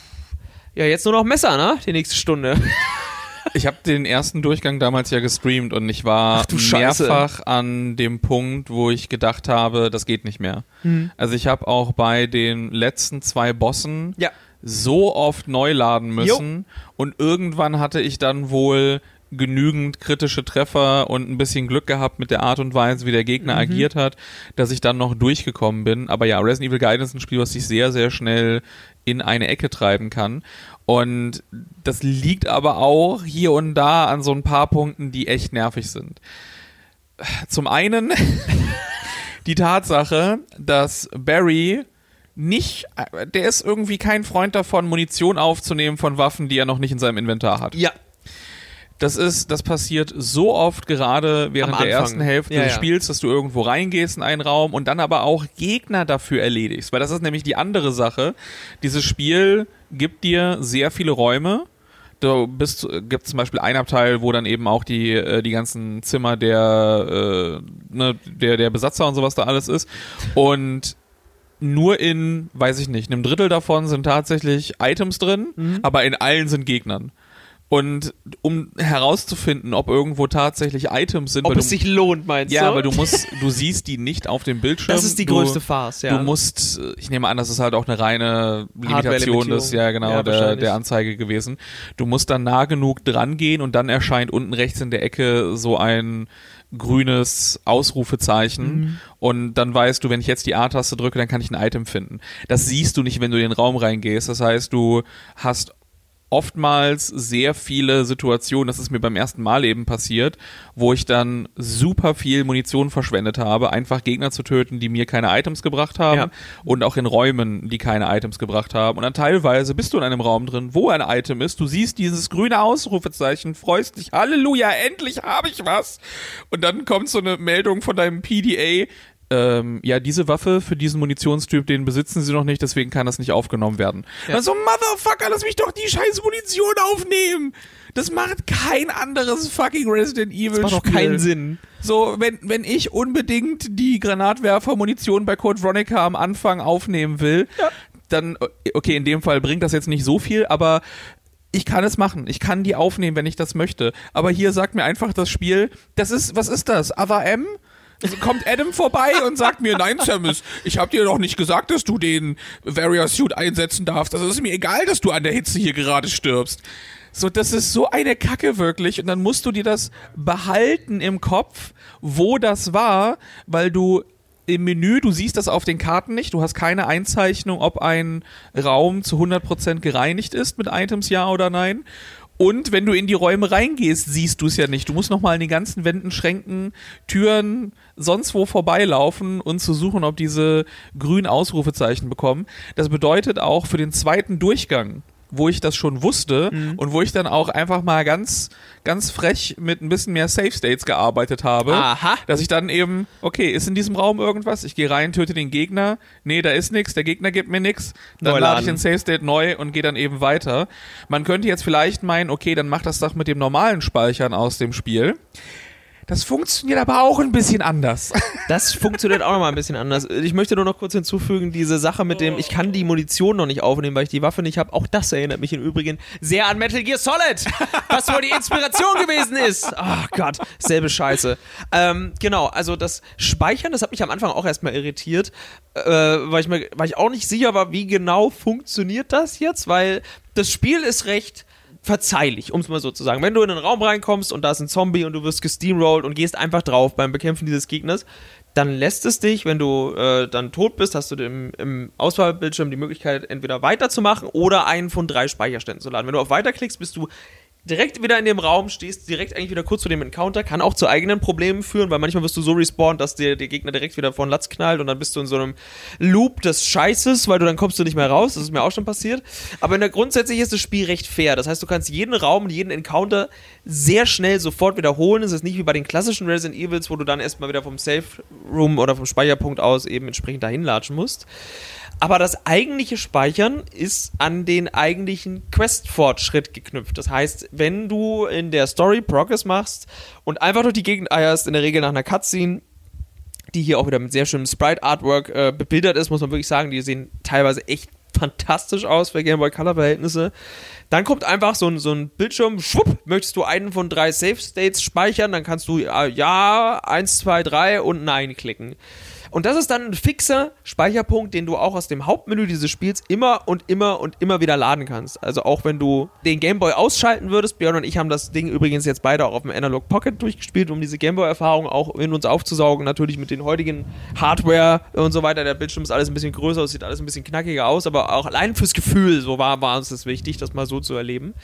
jetzt nur noch Messer, ne? Die nächste Stunde. Ich habe den ersten Durchgang damals ja gestreamt und ich war mehrfach an dem Punkt, wo ich gedacht habe, das geht nicht mehr. Also ich habe auch bei den letzten 2 Bossen so oft neu laden müssen und irgendwann hatte ich dann wohl genügend kritische Treffer und ein bisschen Glück gehabt mit der Art und Weise, wie der Gegner agiert hat, dass ich dann noch durchgekommen bin. Aber ja, Resident Evil Gaiden ist ein Spiel, was sich sehr, sehr schnell in eine Ecke treiben kann. Und das liegt aber auch hier und da an so ein paar Punkten, die echt nervig sind. Zum einen die Tatsache, dass Barry der ist irgendwie kein Freund davon, Munition aufzunehmen von Waffen, die er noch nicht in seinem Inventar hat. Ja. Das passiert so oft gerade während der ersten Hälfte des Spiels, dass du irgendwo reingehst in einen Raum und dann aber auch Gegner dafür erledigst. Weil das ist nämlich die andere Sache. Dieses Spiel gibt dir sehr viele Räume. Gibt zum Beispiel ein Abteil, wo dann eben auch die ganzen Zimmer der Besatzer und sowas da alles ist. Und nur in, weiß ich nicht, einem Drittel davon sind tatsächlich Items drin, aber in allen sind Gegnern. Und um herauszufinden, ob irgendwo tatsächlich Items sind, ob es sich lohnt, meinst du? Ja, aber du siehst die nicht auf dem Bildschirm. Das ist die größte Farce, ja. Du musst, ich nehme an, das ist halt auch eine reine Limitation der Anzeige gewesen. Du musst dann nah genug dran gehen und dann erscheint unten rechts in der Ecke so ein grünes Ausrufezeichen und dann weißt du, wenn ich jetzt die A-Taste drücke, dann kann ich ein Item finden. Das siehst du nicht, wenn du in den Raum reingehst. Das heißt, du hast oftmals sehr viele Situationen, das ist mir beim ersten Mal eben passiert, wo ich dann super viel Munition verschwendet habe, einfach Gegner zu töten, die mir keine Items gebracht haben und auch in Räumen, die keine Items gebracht haben. Und dann teilweise bist du in einem Raum drin, wo ein Item ist, du siehst dieses grüne Ausrufezeichen, freust dich, Halleluja, endlich habe ich was. Und dann kommt so eine Meldung von deinem PDA, diese Waffe für diesen Munitionstyp, den besitzen sie noch nicht, deswegen kann das nicht aufgenommen werden. Ja. Also, Motherfucker, lass mich doch die scheiß Munition aufnehmen! Das macht kein anderes fucking Resident Evil Spiel. Das macht doch keinen Sinn. So, wenn ich unbedingt die Granatwerfer-Munition bei Code Veronica am Anfang aufnehmen will, dann, okay, in dem Fall bringt das jetzt nicht so viel, aber ich kann es machen. Ich kann die aufnehmen, wenn ich das möchte. Aber hier sagt mir einfach das Spiel, was ist das? Other M? kommt Adam vorbei und sagt mir, nein, Samus, ich habe dir doch nicht gesagt, dass du den Warrior Suit einsetzen darfst. Also es ist mir egal, dass du an der Hitze hier gerade stirbst. So, das ist so eine Kacke wirklich. Und dann musst du dir das behalten im Kopf, wo das war, weil du im Menü, du siehst das auf den Karten nicht, du hast keine Einzeichnung, ob ein Raum zu 100% gereinigt ist mit Items, ja oder nein. Und wenn du in die Räume reingehst, siehst du es ja nicht. Du musst nochmal an den ganzen Wänden, Schränken, Türen, sonst wo vorbeilaufen und zu suchen, ob diese grünen Ausrufezeichen bekommen. Das bedeutet auch für den zweiten Durchgang, wo ich das schon wusste und wo ich dann auch einfach mal ganz, ganz frech mit ein bisschen mehr Safe States gearbeitet habe, dass ich dann eben, okay, ist in diesem Raum irgendwas? Ich gehe rein, töte den Gegner. Nee, da ist nichts, der Gegner gibt mir nichts. Dann lade ich den Safe State neu und gehe dann eben weiter. Man könnte jetzt vielleicht meinen, okay, dann mach das doch mit dem normalen Speichern aus dem Spiel. Das funktioniert aber auch ein bisschen anders. Das funktioniert auch nochmal ein bisschen anders. Ich möchte nur noch kurz hinzufügen, diese Sache mit dem, ich kann die Munition noch nicht aufnehmen, weil ich die Waffe nicht habe. Auch das erinnert mich im Übrigen sehr an Metal Gear Solid, was wohl die Inspiration gewesen ist. Oh Gott, selbe Scheiße. Genau, also das Speichern, das hat mich am Anfang auch erstmal irritiert, weil ich auch nicht sicher war, wie genau funktioniert das jetzt, weil das Spiel ist recht verzeihlich, um es mal so zu sagen. Wenn du in einen Raum reinkommst und da ist ein Zombie und du wirst gesteamrollt und gehst einfach drauf beim Bekämpfen dieses Gegners, dann lässt es dich, wenn du dann tot bist, hast du im Auswahlbildschirm die Möglichkeit, entweder weiterzumachen oder einen von 3 Speicherständen zu laden. Wenn du auf Weiter klickst, bist du direkt wieder in dem Raum, stehst direkt eigentlich wieder kurz vor dem Encounter, kann auch zu eigenen Problemen führen, weil manchmal wirst du so respawned, dass dir der Gegner direkt wieder vor den Latz knallt und dann bist du in so einem Loop des Scheißes, weil dann kommst du nicht mehr raus, das ist mir auch schon passiert. Aber grundsätzlich ist das Spiel recht fair, das heißt, du kannst jeden Raum und jeden Encounter sehr schnell sofort wiederholen. Es ist nicht wie bei den klassischen Resident Evils, wo du dann erstmal wieder vom Safe Room oder vom Speicherpunkt aus eben entsprechend dahin latschen musst. Aber das eigentliche Speichern ist an den eigentlichen Quest-Fortschritt geknüpft. Das heißt, wenn du in der Story Progress machst und einfach durch die Gegend eierst, in der Regel nach einer Cutscene, die hier auch wieder mit sehr schönem Sprite-Artwork bebildert ist, muss man wirklich sagen, die sehen teilweise echt fantastisch aus für Game Boy Color Verhältnisse. Dann kommt einfach so ein Bildschirm, schwupp, möchtest du einen von 3 Save States speichern, dann kannst du ja, 1, 2, 3 und Nein klicken. Und das ist dann ein fixer Speicherpunkt, den du auch aus dem Hauptmenü dieses Spiels immer und immer und immer wieder laden kannst. Also auch wenn du den Gameboy ausschalten würdest, Björn und ich haben das Ding übrigens jetzt beide auch auf dem Analog Pocket durchgespielt, um diese Gameboy-Erfahrung auch in uns aufzusaugen. Natürlich mit den heutigen Hardware und so weiter. Der Bildschirm ist alles ein bisschen größer, es sieht alles ein bisschen knackiger aus, aber auch allein fürs Gefühl, so war uns das wichtig, das mal so zu erleben.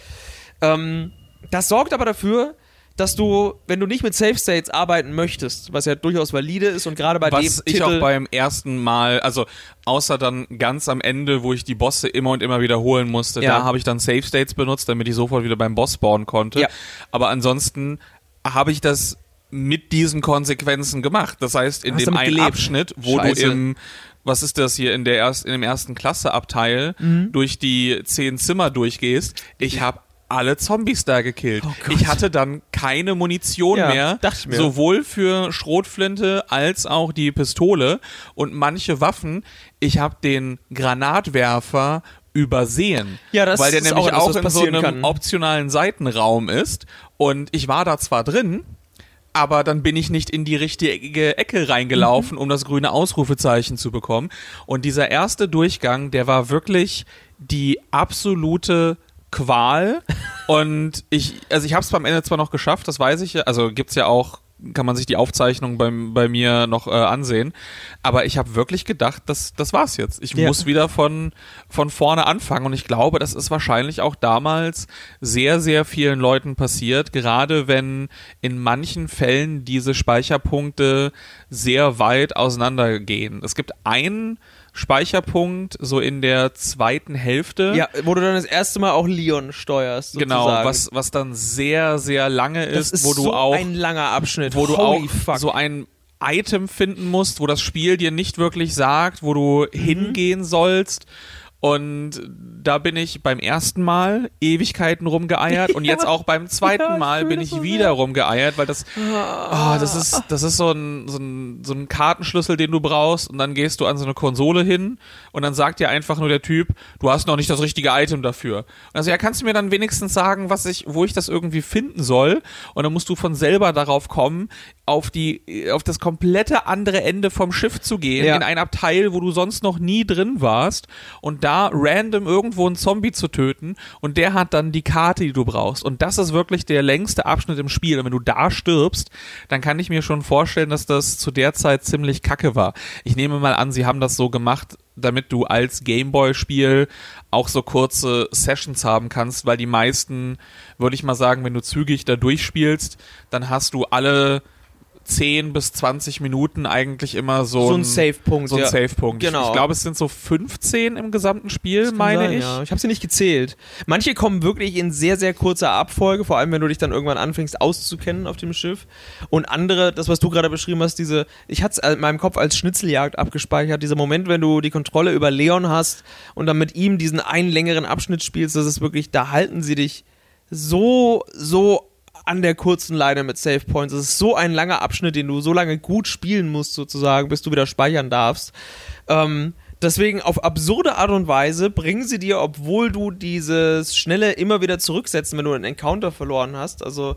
Das sorgt aber dafür, dass du, wenn du nicht mit Save States arbeiten möchtest, was ja durchaus valide ist und gerade bei dem Titel... Was ich auch beim ersten Mal, also außer dann ganz am Ende, wo ich die Bosse immer und immer wiederholen musste, da habe ich dann Save States benutzt, damit ich sofort wieder beim Boss spawnen konnte. Ja. Aber ansonsten habe ich das mit diesen Konsequenzen gemacht. Das heißt, in dem einen Abschnitt, wo du was ist das hier, in dem ersten Klasseabteil durch die 10 Zimmer durchgehst, ich habe alle Zombies da gekillt. Oh, ich hatte dann keine Munition mehr, sowohl für Schrotflinte als auch die Pistole und manche Waffen. Ich habe den Granatwerfer übersehen, weil der nämlich auch in so einem optionalen Seitenraum ist und ich war da zwar drin, aber dann bin ich nicht in die richtige Ecke reingelaufen, um das grüne Ausrufezeichen zu bekommen. Und dieser erste Durchgang, der war wirklich die absolute Qual. Und ich habe es beim Ende zwar noch geschafft, das weiß ich ja, also gibt's ja auch, kann man sich die Aufzeichnung bei mir noch ansehen, aber ich habe wirklich gedacht, das war's jetzt. Ich muss wieder von vorne anfangen und ich glaube, das ist wahrscheinlich auch damals sehr, sehr vielen Leuten passiert, gerade wenn in manchen Fällen diese Speicherpunkte sehr weit auseinandergehen. Es gibt einen Speicherpunkt so in der zweiten Hälfte. Ja, wo du dann das erste Mal auch Leon steuerst, sozusagen. Genau, was dann sehr, sehr lange ist, wo du so auch ein langer Abschnitt, wo du auch so ein Item finden musst, wo das Spiel dir nicht wirklich sagt, wo du hingehen sollst. Und da bin ich beim ersten Mal Ewigkeiten rumgeeiert und jetzt auch beim zweiten Mal bin ich wieder rumgeeiert, weil das ist so ein Kartenschlüssel, den du brauchst und dann gehst du an so eine Konsole hin und dann sagt dir einfach nur der Typ, du hast noch nicht das richtige Item dafür. Und also kannst du mir dann wenigstens sagen, wo ich das irgendwie finden soll und dann musst du von selber darauf kommen, auf das komplette andere Ende vom Schiff zu gehen, in ein Abteil, wo du sonst noch nie drin warst und da random irgendwo einen Zombie zu töten und der hat dann die Karte, die du brauchst. Und das ist wirklich der längste Abschnitt im Spiel. Und wenn du da stirbst, dann kann ich mir schon vorstellen, dass das zu der Zeit ziemlich kacke war. Ich nehme mal an, sie haben das so gemacht, damit du als Gameboy-Spiel auch so kurze Sessions haben kannst, weil die meisten, würde ich mal sagen, wenn du zügig da durchspielst, dann hast du alle 10 bis 20 Minuten eigentlich immer so ein Save-Punkt. Save-Punkt. Genau. Ich glaube, es sind so 15 im gesamten Spiel, meine ich. Ja. Ich habe sie nicht gezählt. Manche kommen wirklich in sehr, sehr kurzer Abfolge, vor allem wenn du dich dann irgendwann anfängst auszukennen auf dem Schiff. Und andere, das was du gerade beschrieben hast, ich hatte es in meinem Kopf als Schnitzeljagd abgespeichert, dieser Moment, wenn du die Kontrolle über Leon hast und dann mit ihm diesen einen längeren Abschnitt spielst, das ist wirklich, da halten sie dich so an der kurzen Leine mit Save Points. Es ist so ein langer Abschnitt, den du so lange gut spielen musst, sozusagen, bis du wieder speichern darfst. Deswegen auf absurde Art und Weise bringen sie dir, obwohl du dieses schnelle immer wieder zurücksetzen, wenn du einen Encounter verloren hast, also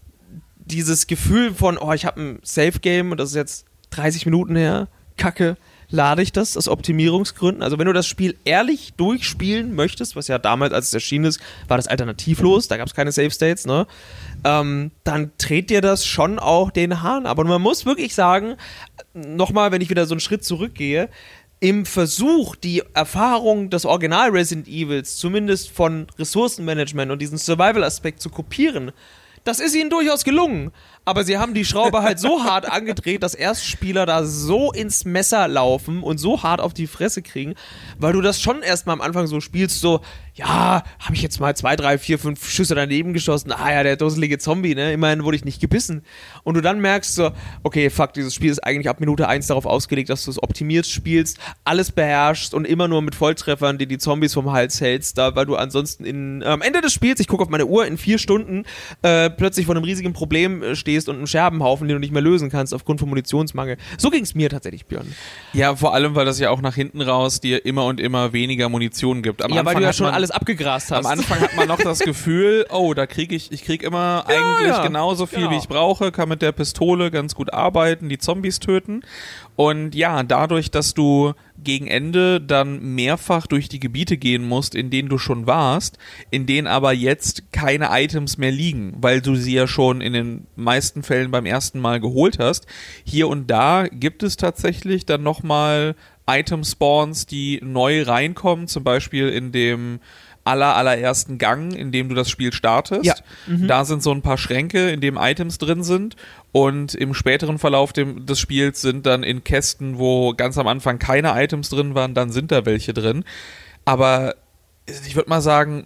dieses Gefühl von, ich habe ein Save-Game und das ist jetzt 30 Minuten her, kacke, lade ich das aus Optimierungsgründen. Also wenn du das Spiel ehrlich durchspielen möchtest, was ja damals, als es erschienen ist, war das alternativlos, da gab es keine Save-States, ne? Dann dreht dir das schon auch den Hahn ab. Und man muss wirklich sagen, nochmal, wenn ich wieder so einen Schritt zurückgehe, im Versuch, die Erfahrung des Original Resident Evils, zumindest von Ressourcenmanagement und diesen Survival-Aspekt zu kopieren, das ist ihnen durchaus gelungen. Aber sie haben die Schraube halt so hart angedreht, dass Erstspieler da so ins Messer laufen und so hart auf die Fresse kriegen, weil du das schon erstmal am Anfang so spielst, so, ja, habe ich jetzt mal 2, 3, 4, 5 Schüsse daneben geschossen, ja, der dusselige Zombie, ne, immerhin wurde ich nicht gebissen. Und du dann merkst so, okay, fuck, dieses Spiel ist eigentlich ab Minute 1 darauf ausgelegt, dass du es optimiert spielst, alles beherrschst und immer nur mit Volltreffern die Zombies vom Hals hältst, da, weil du ansonsten am Ende des Spiels, ich gucke auf meine Uhr, in 4 Stunden plötzlich vor einem riesigen Problem stehst und einem Scherbenhaufen, den du nicht mehr lösen kannst aufgrund von Munitionsmangel. So ging es mir tatsächlich, Björn. Ja, vor allem, weil das ja auch nach hinten raus dir immer und immer weniger Munition gibt. Am ja, Anfang weil du ja schon alles abgegrast hast. Am Anfang hat man noch das Gefühl, da krieg ich krieg immer eigentlich genauso viel, wie ich brauche, kann mit der Pistole ganz gut arbeiten, die Zombies töten. Und ja, dadurch, dass du gegen Ende dann mehrfach durch die Gebiete gehen musst, in denen du schon warst, in denen aber jetzt keine Items mehr liegen, weil du sie ja schon in den meisten Fällen beim ersten Mal geholt hast. Hier und da gibt es tatsächlich dann nochmal Item-Spawns, die neu reinkommen, zum Beispiel in dem allerersten Gang, in dem du das Spiel startest. Ja. Da sind so ein paar Schränke, in denen Items drin sind und im späteren Verlauf des Spiels sind dann in Kästen, wo ganz am Anfang keine Items drin waren, dann sind da welche drin. Aber ich würde mal sagen,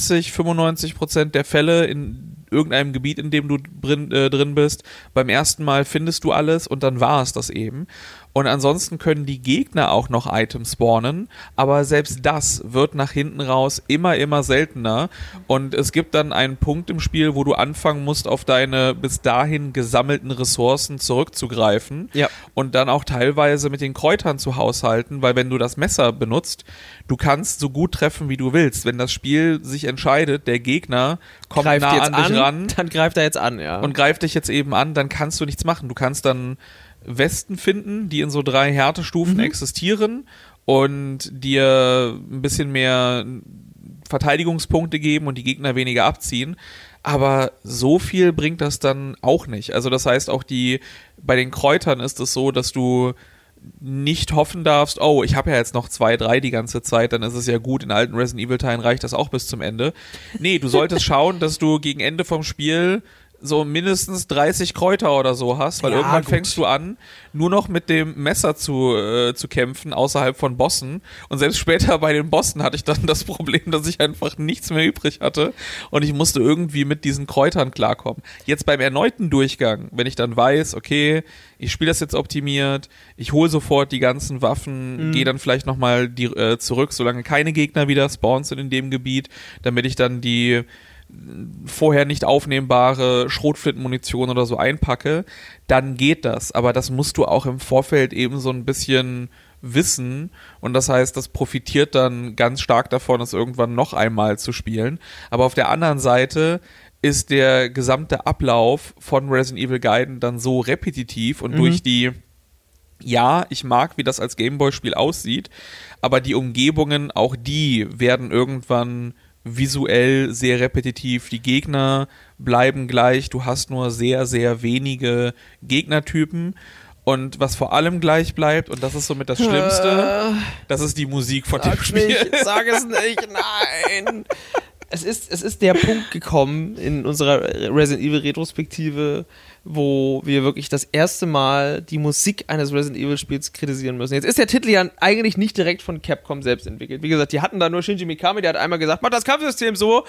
95% der Fälle in irgendeinem Gebiet, in dem du drin bist, beim ersten Mal findest du alles und dann war es das eben. Und ansonsten können die Gegner auch noch Items spawnen, aber selbst das wird nach hinten raus immer seltener und es gibt dann einen Punkt im Spiel, wo du anfangen musst, auf deine bis dahin gesammelten Ressourcen zurückzugreifen und dann auch teilweise mit den Kräutern zu haushalten, weil wenn du das Messer benutzt, du kannst so gut treffen, wie du willst. Wenn das Spiel sich entscheidet, der Gegner kommt nah an dich ran, dann greift er jetzt an, und greift dich jetzt eben an, dann kannst du nichts machen. Du kannst dann Westen finden, die in so 3 Härtestufen existieren und dir ein bisschen mehr Verteidigungspunkte geben und die Gegner weniger abziehen. Aber so viel bringt das dann auch nicht. Also das heißt auch bei den Kräutern ist es so, dass du nicht hoffen darfst, ich habe ja jetzt noch 2, 3 die ganze Zeit, dann ist es ja gut, in alten Resident Evil Teilen reicht das auch bis zum Ende. Nee, du solltest schauen, dass du gegen Ende vom Spiel so mindestens 30 Kräuter oder so hast, weil irgendwann fängst du an, nur noch mit dem Messer zu kämpfen, außerhalb von Bossen. Und selbst später bei den Bossen hatte ich dann das Problem, dass ich einfach nichts mehr übrig hatte und ich musste irgendwie mit diesen Kräutern klarkommen. Jetzt beim erneuten Durchgang, wenn ich dann weiß, okay, ich spiele das jetzt optimiert, ich hole sofort die ganzen Waffen, gehe dann vielleicht nochmal zurück, solange keine Gegner wieder spawnen sind in dem Gebiet, damit ich dann die vorher nicht aufnehmbare Schrotflintenmunition oder so einpacke, dann geht das. Aber das musst du auch im Vorfeld eben so ein bisschen wissen und das heißt, das profitiert dann ganz stark davon, es irgendwann noch einmal zu spielen. Aber auf der anderen Seite ist der gesamte Ablauf von Resident Evil Gaiden dann so repetitiv und durch die, ja, ich mag, wie das als Gameboy-Spiel aussieht, aber die Umgebungen, auch die werden irgendwann visuell sehr repetitiv. Die Gegner bleiben gleich, du hast nur sehr, sehr wenige Gegnertypen. Und was vor allem gleich bleibt, und das ist somit das Schlimmste, das ist die Musik von dem Spiel. Sag es nicht, nein. Es ist der Punkt gekommen in unserer Resident Evil Retrospektive, wo wir wirklich das erste Mal die Musik eines Resident Evil Spiels kritisieren müssen. Jetzt ist der Titel ja eigentlich nicht direkt von Capcom selbst entwickelt. Wie gesagt, die hatten da nur Shinji Mikami, der hat einmal gesagt, mach das Kampfsystem so.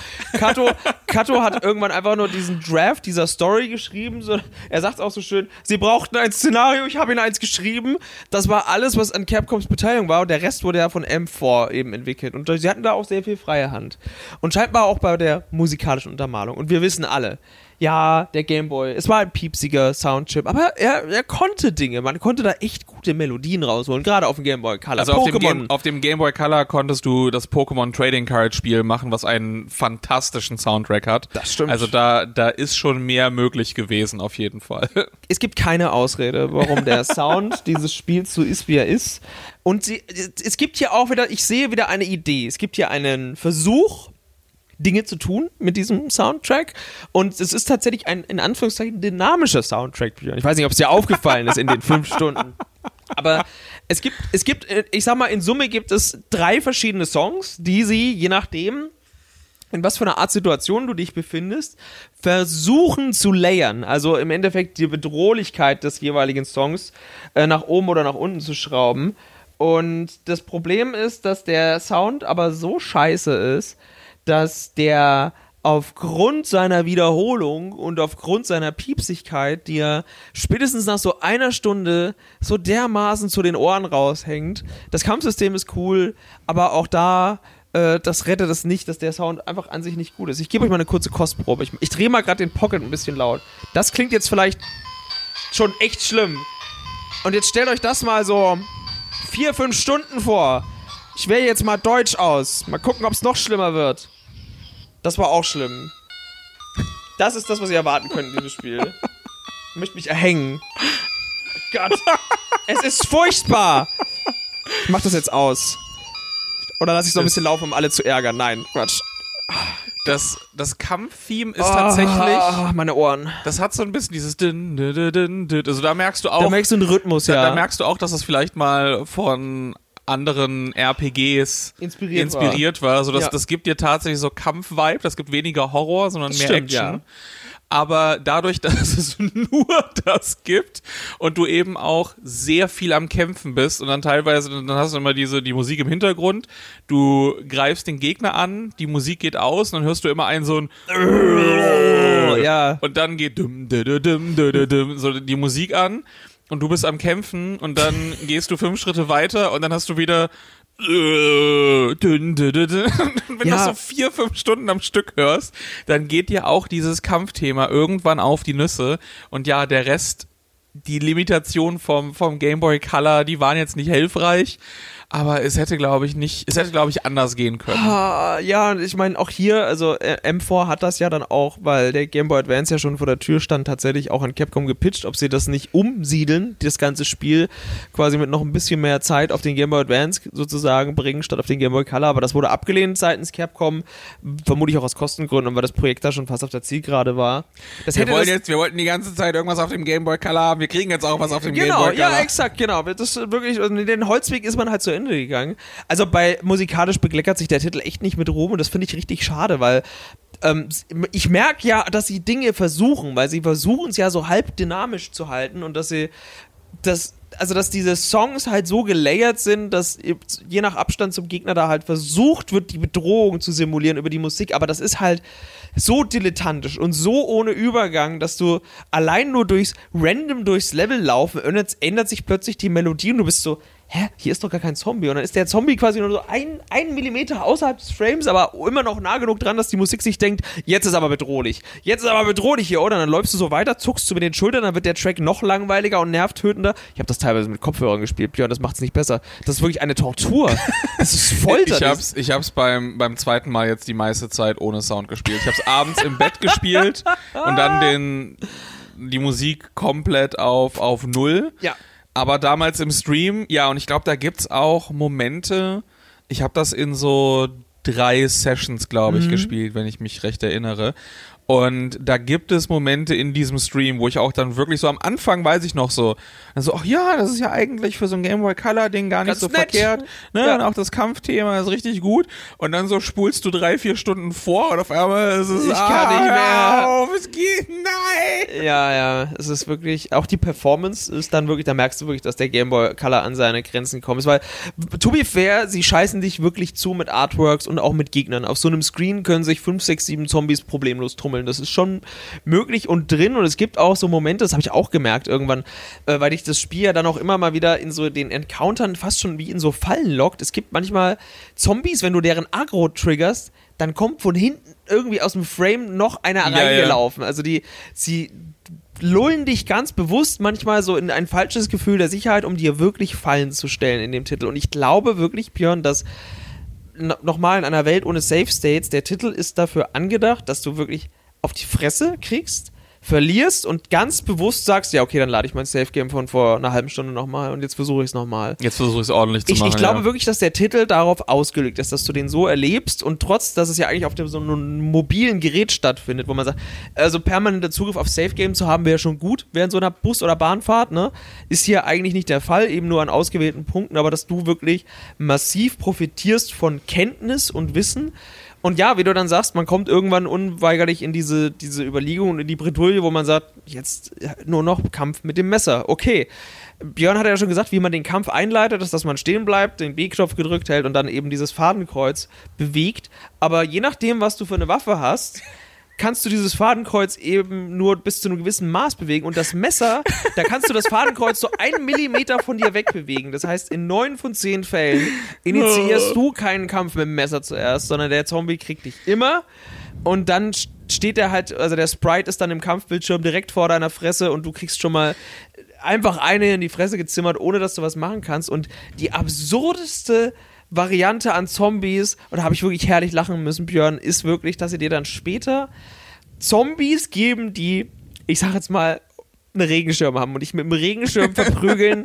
Kato hat irgendwann einfach nur diesen Draft dieser Story geschrieben. So, er sagt auch so schön, sie brauchten ein Szenario, ich habe ihnen eins geschrieben. Das war alles, was an Capcoms Beteiligung war, und der Rest wurde ja von M4 eben entwickelt. Und sie hatten da auch sehr viel freie Hand. Und scheinbar auch bei der musikalischen Untermalung. Und wir wissen alle, ja, der Gameboy, es war ein piepsiger Soundchip, aber er konnte Dinge, man konnte da echt gute Melodien rausholen, gerade auf dem Gameboy Color. Also auf dem Gameboy Color konntest du das Pokémon Trading Card Spiel machen, was einen fantastischen Soundtrack hat. Das stimmt. Also da ist schon mehr möglich gewesen, auf jeden Fall. Es gibt keine Ausrede, warum der Sound dieses Spiels so ist, wie er ist. Und es gibt hier auch wieder, ich sehe wieder eine Idee, es gibt hier einen Versuch, Dinge zu tun mit diesem Soundtrack, und es ist tatsächlich ein, in Anführungszeichen, dynamischer Soundtrack. Ich weiß nicht, ob es dir aufgefallen ist in den 5 Stunden. Aber es gibt, ich sag mal, in Summe gibt es 3 verschiedene Songs, die sie, je nachdem, in was für einer Art Situation du dich befindest, versuchen zu layern. Also im Endeffekt die Bedrohlichkeit des jeweiligen Songs nach oben oder nach unten zu schrauben. Und das Problem ist, dass der Sound aber so scheiße ist, dass der aufgrund seiner Wiederholung und aufgrund seiner Piepsigkeit dir spätestens nach so einer Stunde so dermaßen zu den Ohren raushängt. Das Kampfsystem ist cool, aber auch da, das rettet es nicht, dass der Sound einfach an sich nicht gut ist. Ich gebe euch mal eine kurze Kostprobe. Ich drehe mal gerade den Pocket ein bisschen laut. Das klingt jetzt vielleicht schon echt schlimm. Und jetzt stellt euch das mal so 4-5 Stunden vor. Ich wähle jetzt mal Deutsch aus. Mal gucken, ob es noch schlimmer wird. Das war auch schlimm. Das ist das, was ihr erwarten könnt in diesem Spiel. Ich möchte mich erhängen. Gott. Es ist furchtbar. Ich mach das jetzt aus. Oder lasse ich so ein bisschen laufen, um alle zu ärgern? Nein, Quatsch. Das Kampftheme ist tatsächlich... meine Ohren. Das hat so ein bisschen dieses... Also da merkst du auch... Da merkst du einen Rhythmus, ja. Da merkst du auch, dass es vielleicht mal von anderen RPGs inspiriert war. Also das gibt dir tatsächlich so Kampf-Vibe, das gibt weniger Horror, sondern mehr Action. Ja. Aber dadurch, dass es nur das gibt und du eben auch sehr viel am Kämpfen bist und dann teilweise, dann hast du immer die Musik im Hintergrund, du greifst den Gegner an, die Musik geht aus und dann hörst du immer einen so ein ja. Und dann geht so die Musik an. Und du bist am Kämpfen und dann gehst du 5 Schritte weiter und dann hast du wieder wenn du das so 4-5 Stunden am Stück hörst, dann geht dir auch dieses Kampfthema irgendwann auf die Nüsse. Und ja, der Rest, die Limitation vom Game Boy Color, die waren jetzt nicht hilfreich. Aber es hätte, glaube ich, anders gehen können. Ja, ich meine, auch hier, also M4 hat das ja dann auch, weil der Game Boy Advance ja schon vor der Tür stand, tatsächlich auch an Capcom gepitcht, ob sie das nicht umsiedeln, das ganze Spiel quasi mit noch ein bisschen mehr Zeit auf den Game Boy Advance sozusagen bringen, statt auf den Game Boy Color. Aber das wurde abgelehnt seitens Capcom, vermutlich auch aus Kostengründen, weil das Projekt da schon fast auf der Zielgerade war. Wir wollten die ganze Zeit irgendwas auf dem Game Boy Color haben, wir kriegen jetzt auch was auf dem Game Boy Color. Genau, ja, exakt, genau. Das ist wirklich, den Holzweg ist man halt zu Ende gegangen. Also musikalisch bekleckert sich der Titel echt nicht mit Ruhm, und das finde ich richtig schade, weil ich merke ja, dass sie Dinge versuchen, weil sie versuchen es ja so halb dynamisch zu halten und dass diese Songs halt so gelayert sind, dass je nach Abstand zum Gegner da halt versucht wird, die Bedrohung zu simulieren über die Musik, aber das ist halt so dilettantisch und so ohne Übergang, dass du allein nur durchs Level laufen, ändert sich plötzlich die Melodie und du bist so, hier ist doch gar kein Zombie. Und dann ist der Zombie quasi nur so ein Millimeter außerhalb des Frames, aber immer noch nah genug dran, dass die Musik sich denkt, jetzt ist aber bedrohlich. Jetzt ist aber bedrohlich hier, oder? Dann läufst du so weiter, zuckst du mit den Schultern, dann wird der Track noch langweiliger und nervtötender. Ich habe das teilweise mit Kopfhörern gespielt, Björn, das macht's nicht besser. Das ist wirklich eine Tortur. Das ist Folter. Ich hab's beim zweiten Mal jetzt die meiste Zeit ohne Sound gespielt. Ich hab's abends im Bett gespielt und dann die Musik komplett auf 0. Ja. Aber damals im Stream, ja, und ich glaube, da gibt's auch Momente, ich habe das in so 3 Sessions, glaube ich, gespielt, wenn ich mich recht erinnere. Und da gibt es Momente in diesem Stream, wo ich auch dann wirklich so am Anfang, weiß ich noch so, also, ach ja, das ist ja eigentlich für so ein Game Boy Color Ding gar nicht ganz so nett. verkehrt. Ne? Ja. Und auch das Kampfthema ist richtig gut. Und dann so spulst du 3-4 Stunden vor und auf einmal ist es, Ich kann nicht mehr. hör auf, es geht, nein! Ja, es ist wirklich, auch die Performance ist dann wirklich, da merkst du wirklich, dass der Game Boy Color an seine Grenzen kommt. Weil, to be fair, sie scheißen dich wirklich zu mit Artworks und auch mit Gegnern. Auf so einem Screen können sich 5, 6, 7 Zombies problemlos trummeln. Das ist schon möglich und drin, und es gibt auch so Momente, das habe ich auch gemerkt irgendwann, weil dich das Spiel ja dann auch immer mal wieder in so den Encountern fast schon wie in so Fallen lockt. Es gibt manchmal Zombies, wenn du deren Aggro triggerst, dann kommt von hinten irgendwie aus dem Frame noch einer reingelaufen. Also sie lullen dich ganz bewusst manchmal so in ein falsches Gefühl der Sicherheit, um dir wirklich Fallen zu stellen in dem Titel. Und ich glaube wirklich, Björn, dass nochmal in einer Welt ohne Safe States, der Titel ist dafür angedacht, dass du wirklich auf die Fresse kriegst, verlierst und ganz bewusst sagst, ja, okay, dann lade ich mein Safe-Game von vor einer halben Stunde nochmal und jetzt versuche ich es nochmal. Jetzt versuche ich es ordentlich zu machen. Ich glaube wirklich, dass der Titel darauf ausgelegt ist, dass du den so erlebst, und trotz, dass es ja eigentlich auf so einem mobilen Gerät stattfindet, wo man sagt, also permanenter Zugriff auf Safe-Game zu haben, wäre schon gut während so einer Bus- oder Bahnfahrt, ne? Ist hier eigentlich nicht der Fall, eben nur an ausgewählten Punkten, aber dass du wirklich massiv profitierst von Kenntnis und Wissen. Und ja, wie du dann sagst, man kommt irgendwann unweigerlich in diese Überlegung und in die Bredouille, wo man sagt, jetzt nur noch Kampf mit dem Messer. Okay, Björn hat ja schon gesagt, wie man den Kampf einleitet, ist, dass man stehen bleibt, den B-Knopf gedrückt hält und dann eben dieses Fadenkreuz bewegt. Aber je nachdem, was du für eine Waffe hast, kannst du dieses Fadenkreuz eben nur bis zu einem gewissen Maß bewegen, und das Messer, da kannst du das Fadenkreuz so 1 Millimeter von dir wegbewegen. Das heißt, in 9 von 10 Fällen initiierst du keinen Kampf mit dem Messer zuerst, sondern der Zombie kriegt dich immer, und dann steht er halt, also der Sprite ist dann im Kampfbildschirm direkt vor deiner Fresse und du kriegst schon mal einfach eine in die Fresse gezimmert, ohne dass du was machen kannst. Und die absurdeste Variante an Zombies, und da habe ich wirklich herrlich lachen müssen, Björn, ist wirklich, dass sie dir dann später Zombies geben, die, ich sag jetzt mal, einen Regenschirm haben und dich mit dem Regenschirm verprügeln.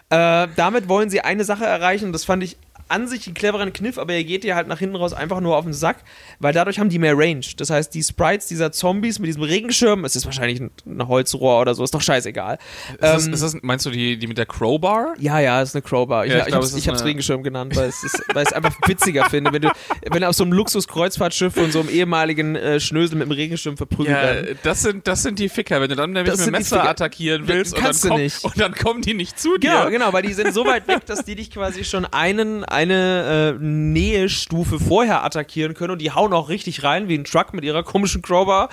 Damit wollen sie eine Sache erreichen, und das fand ich an sich einen cleveren Kniff, aber er geht dir halt nach hinten raus einfach nur auf den Sack, weil dadurch haben die mehr Range. Das heißt, die Sprites dieser Zombies mit diesem Regenschirm, es ist wahrscheinlich ein Holzrohr oder so, ist doch scheißegal. Ist das, meinst du die mit der Crowbar? Ja, ist eine Crowbar. Ich hab's Regenschirm genannt, weil ich es einfach witziger finde, wenn du auf so einem Luxus-Kreuzfahrtschiff von so einem ehemaligen Schnösel mit dem Regenschirm verprügelt werden. Das sind die Ficker, wenn du dann nämlich mit dem Messer attackieren willst und dann kommen die nicht zu dir. Genau, weil die sind so weit weg, dass die dich quasi schon eine Nähestufe vorher attackieren können, und die hauen auch richtig rein, wie ein Truck mit ihrer komischen Crowbar.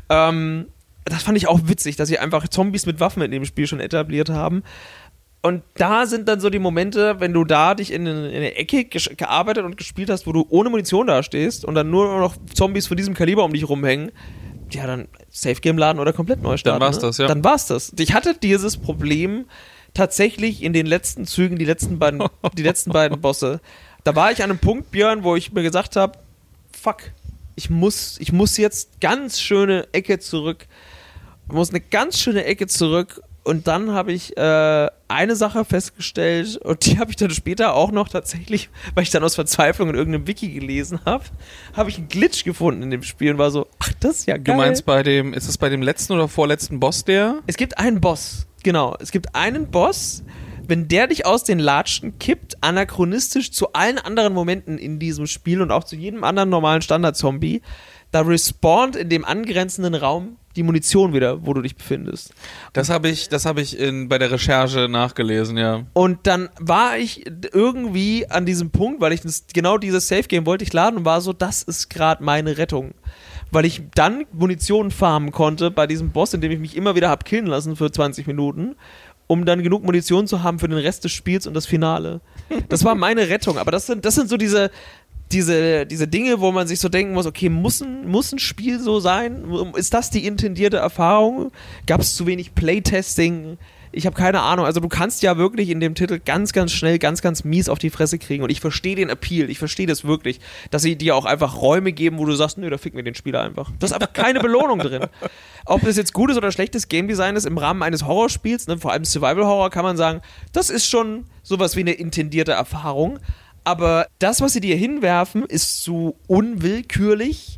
Das fand ich auch witzig, dass sie einfach Zombies mit Waffen in dem Spiel schon etabliert haben. Und da sind dann so die Momente, wenn du da dich in eine Ecke gearbeitet und gespielt hast, wo du ohne Munition dastehst und dann nur noch Zombies von diesem Kaliber um dich rumhängen, ja, dann Safe-Game laden oder komplett neu starten. Dann war's das, ja. Dann war's das. Ich hatte dieses Problem tatsächlich in den letzten Zügen, die letzten beiden Bosse. Da war ich an einem Punkt, Björn, wo ich mir gesagt habe, fuck, ich muss jetzt ganz schöne Ecke zurück. Ich muss eine ganz schöne Ecke zurück. Und dann habe ich eine Sache festgestellt, und die habe ich dann später auch noch tatsächlich, weil ich dann aus Verzweiflung in irgendeinem Wiki gelesen habe ich einen Glitch gefunden in dem Spiel und war so, ach, das ist ja geil. Du meinst ist es bei dem letzten oder vorletzten Boss der? Es gibt einen Boss, genau. Es gibt einen Boss, wenn der dich aus den Latschen kippt, anachronistisch zu allen anderen Momenten in diesem Spiel und auch zu jedem anderen normalen Standard-Zombie, da respawnt in dem angrenzenden Raum die Munition wieder, wo du dich befindest. Das habe ich bei der Recherche nachgelesen, ja. Und dann war ich irgendwie an diesem Punkt, weil ich genau dieses Safe-Game wollte ich laden und war so, das ist gerade meine Rettung. Weil ich dann Munition farmen konnte bei diesem Boss, in dem ich mich immer wieder habe killen lassen für 20 Minuten. um dann genug Munition zu haben für den Rest des Spiels und das Finale. Das war meine Rettung. Aber das sind so diese Dinge, wo man sich so denken muss, okay, muss ein Spiel so sein? Ist das die intendierte Erfahrung? Gab es zu wenig Playtesting? Ich habe keine Ahnung. Also du kannst ja wirklich in dem Titel ganz, ganz schnell, ganz, ganz mies auf die Fresse kriegen. Und ich verstehe den Appeal. Ich verstehe das wirklich, dass sie dir auch einfach Räume geben, wo du sagst, nö, da ficken wir den Spieler einfach. Da ist einfach keine Belohnung drin. Ob das jetzt gutes oder schlechtes Game Design ist im Rahmen eines Horrorspiels, ne, vor allem Survival Horror, kann man sagen, das ist schon sowas wie eine intendierte Erfahrung. Aber das, was sie dir hinwerfen, ist so unwillkürlich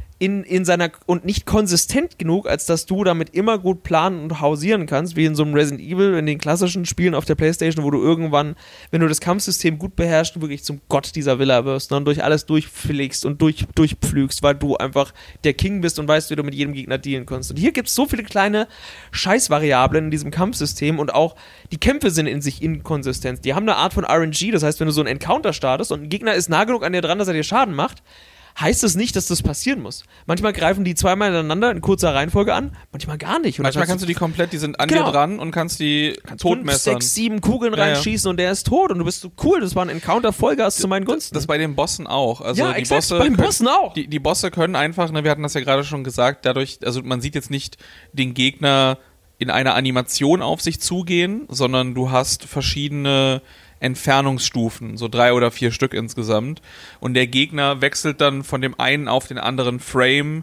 in seiner und nicht konsistent genug, als dass du damit immer gut planen und hausieren kannst, wie in so einem Resident Evil, in den klassischen Spielen auf der Playstation, wo du irgendwann, wenn du das Kampfsystem gut beherrschst, wirklich zum Gott dieser Villa wirst, ne, und durch alles durchfliegst und durchpflügst, weil du einfach der King bist und weißt, wie du mit jedem Gegner dealen kannst. Und hier gibt es so viele kleine Scheißvariablen in diesem Kampfsystem und auch die Kämpfe sind in sich inkonsistent. Die haben eine Art von RNG, das heißt, wenn du so einen Encounter startest und ein Gegner ist nah genug an dir dran, dass er dir Schaden macht, heißt das nicht, dass das passieren muss. Manchmal greifen die zweimal ineinander in kurzer Reihenfolge an, manchmal gar nicht. Und manchmal kannst du die komplett, die sind an dir dran und kannst die totmessern. 5, 6, 7 Kugeln reinschießen und der ist tot und du bist so cool, das war ein Encounter-Vollgas zu meinen Gunsten. Das bei den Bossen auch. Also ja, die exakt, Bosse bei den Bossen auch. Die Bosse können einfach, ne, wir hatten das ja gerade schon gesagt, dadurch, also man sieht jetzt nicht den Gegner in einer Animation auf sich zugehen, sondern du hast verschiedene Entfernungsstufen, so 3 oder 4 Stück insgesamt. Und der Gegner wechselt dann von dem einen auf den anderen Frame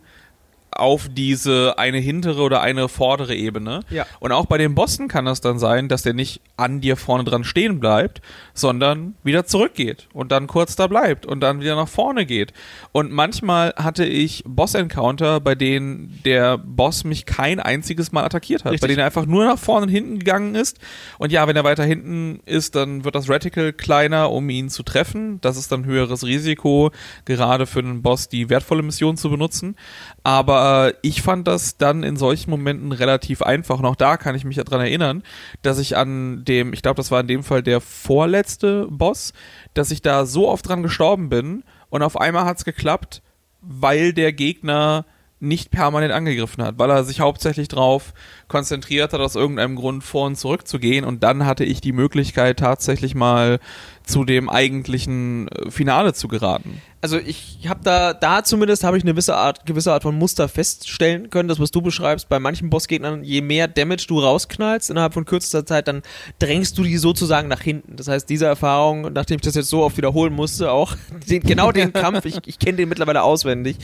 auf diese eine hintere oder eine vordere Ebene. Ja. Und auch bei den Bossen kann das dann sein, dass der nicht an dir vorne dran stehen bleibt, sondern wieder zurückgeht und dann kurz da bleibt und dann wieder nach vorne geht. Und manchmal hatte ich Boss-Encounter, bei denen der Boss mich kein einziges Mal attackiert hat. Richtig. Bei denen er einfach nur nach vorne und hinten gegangen ist. Und ja, wenn er weiter hinten ist, dann wird das Reticle kleiner, um ihn zu treffen. Das ist dann höheres Risiko, gerade für einen Boss die wertvolle Mission zu benutzen. Aber ich fand das dann in solchen Momenten relativ einfach. Und auch da kann ich mich daran erinnern, dass ich an dem, ich glaube, das war in dem Fall der vorletzte Boss, dass ich da so oft dran gestorben bin und auf einmal hat's geklappt, weil der Gegner nicht permanent angegriffen hat, weil er sich hauptsächlich drauf konzentriert hat, aus irgendeinem Grund vor und zurück zu gehen, und dann hatte ich die Möglichkeit, tatsächlich mal zu dem eigentlichen Finale zu geraten. Also ich habe da zumindest habe ich eine gewisse Art von Muster feststellen können, das was du beschreibst, bei manchen Bossgegnern, je mehr Damage du rausknallst innerhalb von kürzester Zeit, dann drängst du die sozusagen nach hinten. Das heißt, diese Erfahrung, nachdem ich das jetzt so oft wiederholen musste, auch genau den Kampf, ich kenne den mittlerweile auswendig,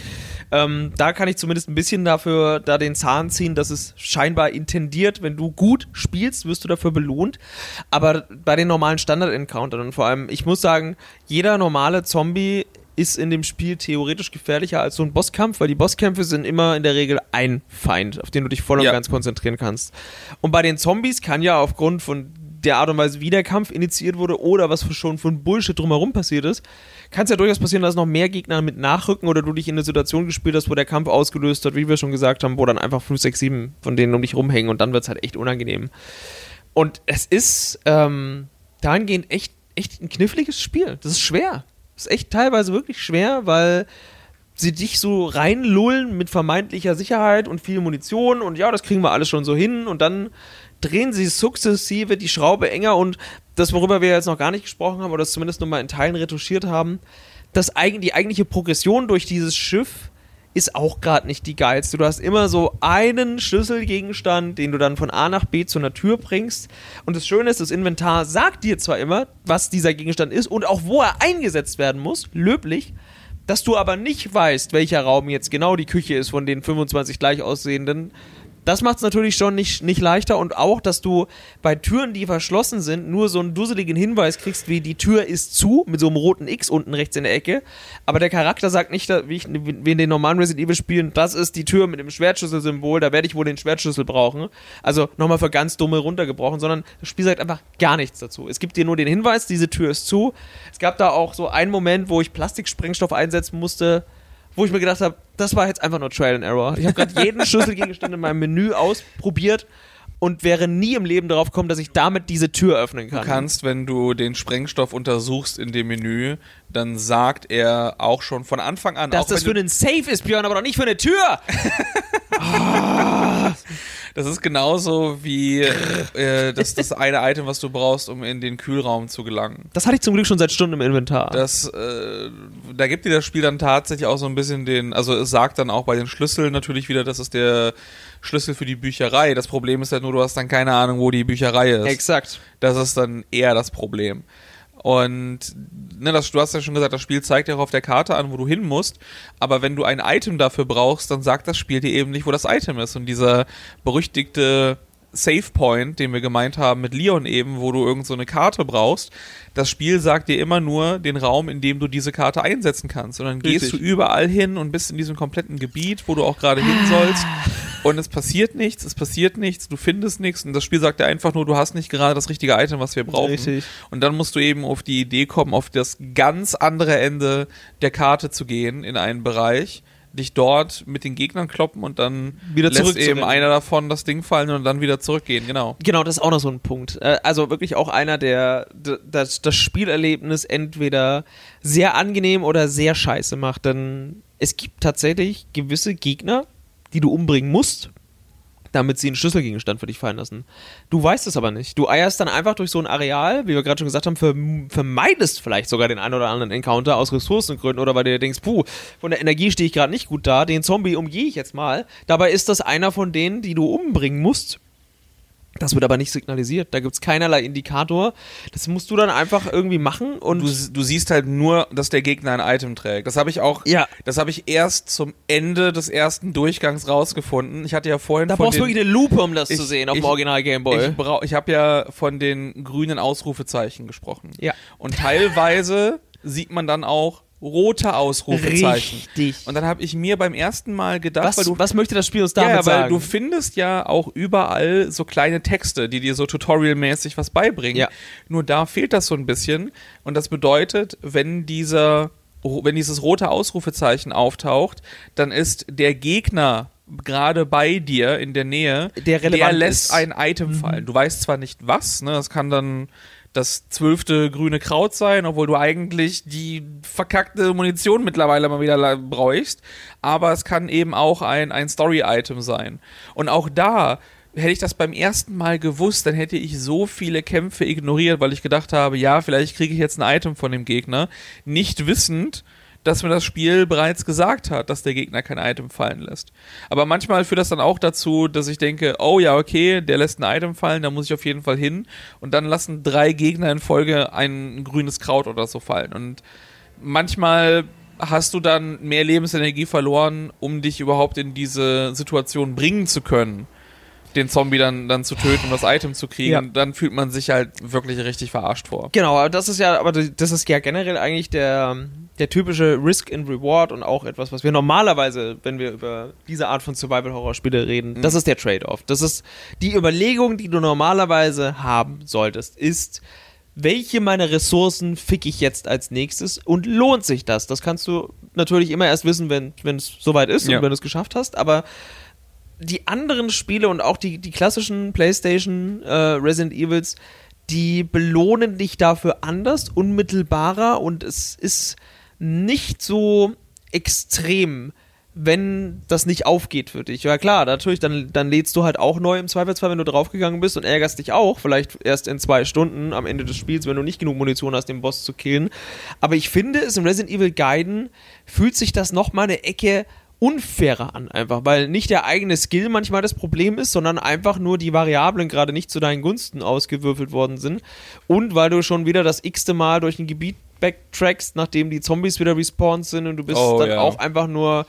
da kann ich zumindest ein bisschen dafür da den Zahn ziehen, dass es scheinbar intendiert, wenn du gut spielst, wirst du dafür belohnt, aber bei den normalen Standard-Encountern und vor allem, ich muss sagen, jeder normale Zombie ist in dem Spiel theoretisch gefährlicher als so ein Bosskampf, weil die Bosskämpfe sind immer in der Regel ein Feind, auf den du dich voll und ganz konzentrieren kannst. Und bei den Zombies kann ja aufgrund von der Art und Weise, wie der Kampf initiiert wurde oder was schon von Bullshit drumherum passiert ist, kann es ja durchaus passieren, dass noch mehr Gegner mit nachrücken oder du dich in eine Situation gespielt hast, wo der Kampf ausgelöst hat, wie wir schon gesagt haben, wo dann einfach 5, 6, 7 von denen um dich rumhängen und dann wird es halt echt unangenehm. Und es ist dahingehend echt ein kniffliges Spiel. Das ist schwer. Das ist echt teilweise wirklich schwer, weil sie dich so reinlullen mit vermeintlicher Sicherheit und viel Munition und ja, das kriegen wir alles schon so hin und dann drehen sie sukzessive die Schraube enger und das, worüber wir jetzt noch gar nicht gesprochen haben oder das zumindest nur mal in Teilen retuschiert haben, die eigentliche Progression durch dieses Schiff ist auch gerade nicht die geilste. Du hast immer so einen Schlüsselgegenstand, den du dann von A nach B zu einer Tür bringst. Und das Schöne ist, das Inventar sagt dir zwar immer, was dieser Gegenstand ist und auch wo er eingesetzt werden muss, löblich, dass du aber nicht weißt, welcher Raum jetzt genau die Küche ist von den 25 gleich aussehenden. Das macht es natürlich schon nicht leichter und auch, dass du bei Türen, die verschlossen sind, nur so einen dusseligen Hinweis kriegst, wie die Tür ist zu, mit so einem roten X unten rechts in der Ecke, aber der Charakter sagt nicht, wie in den normalen Resident Evil Spielen, das ist die Tür mit dem Schwertschlüssel-Symbol, da werde ich wohl den Schwertschlüssel brauchen, also nochmal für ganz Dumme runtergebrochen, sondern das Spiel sagt einfach gar nichts dazu. Es gibt dir nur den Hinweis, diese Tür ist zu. Es gab da auch so einen Moment, wo ich Plastiksprengstoff einsetzen musste, wo ich mir gedacht habe, das war jetzt einfach nur Trial and Error. Ich habe gerade jeden Schlüsselgegenstand in meinem Menü ausprobiert und wäre nie im Leben darauf gekommen, dass ich damit diese Tür öffnen kann. Du kannst, wenn du den Sprengstoff untersuchst in dem Menü, dann sagt er auch schon von Anfang an... Dass das für einen Safe ist, Björn, aber doch nicht für eine Tür! Das ist genauso wie das eine Item, was du brauchst, um in den Kühlraum zu gelangen. Das hatte ich zum Glück schon seit Stunden im Inventar. Da gibt dir das Spiel dann tatsächlich auch so ein bisschen also es sagt dann auch bei den Schlüsseln natürlich wieder, das ist der Schlüssel für die Bücherei. Das Problem ist ja nur, du hast dann keine Ahnung, wo die Bücherei ist. Exakt. Das ist dann eher das Problem. Und du hast ja schon gesagt, das Spiel zeigt dir auch auf der Karte an, wo du hin musst, aber wenn du ein Item dafür brauchst, dann sagt das Spiel dir eben nicht, wo das Item ist. Und dieser berüchtigte Save Point, den wir gemeint haben mit Leon eben, wo du irgend so eine Karte brauchst, das Spiel sagt dir immer nur den Raum, in dem du diese Karte einsetzen kannst. Und dann gehst du überall hin und bist in diesem kompletten Gebiet, wo du auch gerade hin sollst. Und es passiert nichts, du findest nichts. Und das Spiel sagt dir einfach nur, du hast nicht gerade das richtige Item, was wir brauchen. Richtig. Und dann musst du eben auf die Idee kommen, auf das ganz andere Ende der Karte zu gehen, in einen Bereich, dich dort mit den Gegnern kloppen und dann wieder lässt eben einer davon das Ding fallen und dann wieder zurückgehen, genau. Genau, das ist auch noch so ein Punkt. Also wirklich auch einer, der das Spielerlebnis entweder sehr angenehm oder sehr scheiße macht. Denn es gibt tatsächlich gewisse Gegner, die du umbringen musst, damit sie einen Schlüsselgegenstand für dich fallen lassen. Du weißt es aber nicht. Du eierst dann einfach durch so ein Areal, wie wir gerade schon gesagt haben, vermeidest vielleicht sogar den einen oder anderen Encounter aus Ressourcengründen oder weil du dir denkst, von der Energie stehe ich gerade nicht gut da, den Zombie umgehe ich jetzt mal. Dabei ist das einer von denen, die du umbringen musst. Das wird aber nicht signalisiert. Da gibt es keinerlei Indikator. Das musst du dann einfach irgendwie machen. Und du siehst halt nur, dass der Gegner ein Item trägt. Das habe ich auch. Ja. Das habe ich erst zum Ende des ersten Durchgangs rausgefunden. Ich hatte ja vorhin da brauchst du wirklich eine Lupe, um das zu sehen auf dem Original Gameboy. Ich habe ja von den grünen Ausrufezeichen gesprochen. Ja. Und teilweise sieht man dann auch rote Ausrufezeichen. Richtig. Und dann habe ich mir beim ersten Mal gedacht, was möchte das Spiel uns damit sagen? Weil du findest ja auch überall so kleine Texte, die dir so tutorialmäßig was beibringen. Ja. Nur da fehlt das so ein bisschen. Und das bedeutet, wenn dieses rote Ausrufezeichen auftaucht, dann ist der Gegner gerade bei dir in der Nähe, der lässt ein Item fallen. Du weißt zwar nicht was, ne? Das kann dann das 12. grüne Kraut sein, obwohl du eigentlich die verkackte Munition mittlerweile mal wieder bräuchst, aber es kann eben auch ein Story-Item sein. Und auch da, hätte ich das beim ersten Mal gewusst, dann hätte ich so viele Kämpfe ignoriert, weil ich gedacht habe, ja, vielleicht kriege ich jetzt ein Item von dem Gegner, nicht wissend, dass mir das Spiel bereits gesagt hat, dass der Gegner kein Item fallen lässt. Aber manchmal führt das dann auch dazu, dass ich denke, oh ja, okay, der lässt ein Item fallen, da muss ich auf jeden Fall hin. Und dann lassen 3 Gegner in Folge ein grünes Kraut oder so fallen. Und manchmal hast du dann mehr Lebensenergie verloren, um dich überhaupt in diese Situation bringen zu können, den Zombie dann zu töten, um das Item zu kriegen. Ja. Dann fühlt man sich halt wirklich richtig verarscht vor. Genau, aber das ist ja generell eigentlich der typische Risk and Reward und auch etwas, was wir normalerweise, wenn wir über diese Art von Survival-Horror-Spiele reden, das ist der Trade-off. Das ist die Überlegung, die du normalerweise haben solltest, ist, welche meiner Ressourcen fick ich jetzt als nächstes und lohnt sich das? Das kannst du natürlich immer erst wissen, wenn es soweit ist und wenn du es geschafft hast, aber die anderen Spiele und auch die klassischen PlayStation Resident Evils, die belohnen dich dafür anders, unmittelbarer und es ist nicht so extrem, wenn das nicht aufgeht für dich. Ja klar, natürlich, dann lädst du halt auch neu im Zweifelsfall, wenn du draufgegangen bist und ärgerst dich auch, vielleicht erst in 2 Stunden am Ende des Spiels, wenn du nicht genug Munition hast, den Boss zu killen. Aber ich finde, es im Resident Evil Gaiden fühlt sich das nochmal eine Ecke unfairer an, einfach, weil nicht der eigene Skill manchmal das Problem ist, sondern einfach nur die Variablen gerade nicht zu deinen Gunsten ausgewürfelt worden sind und weil du schon wieder das x-te Mal durch ein Gebiet backtrackst, nachdem die Zombies wieder respawned sind und du bist auch einfach nur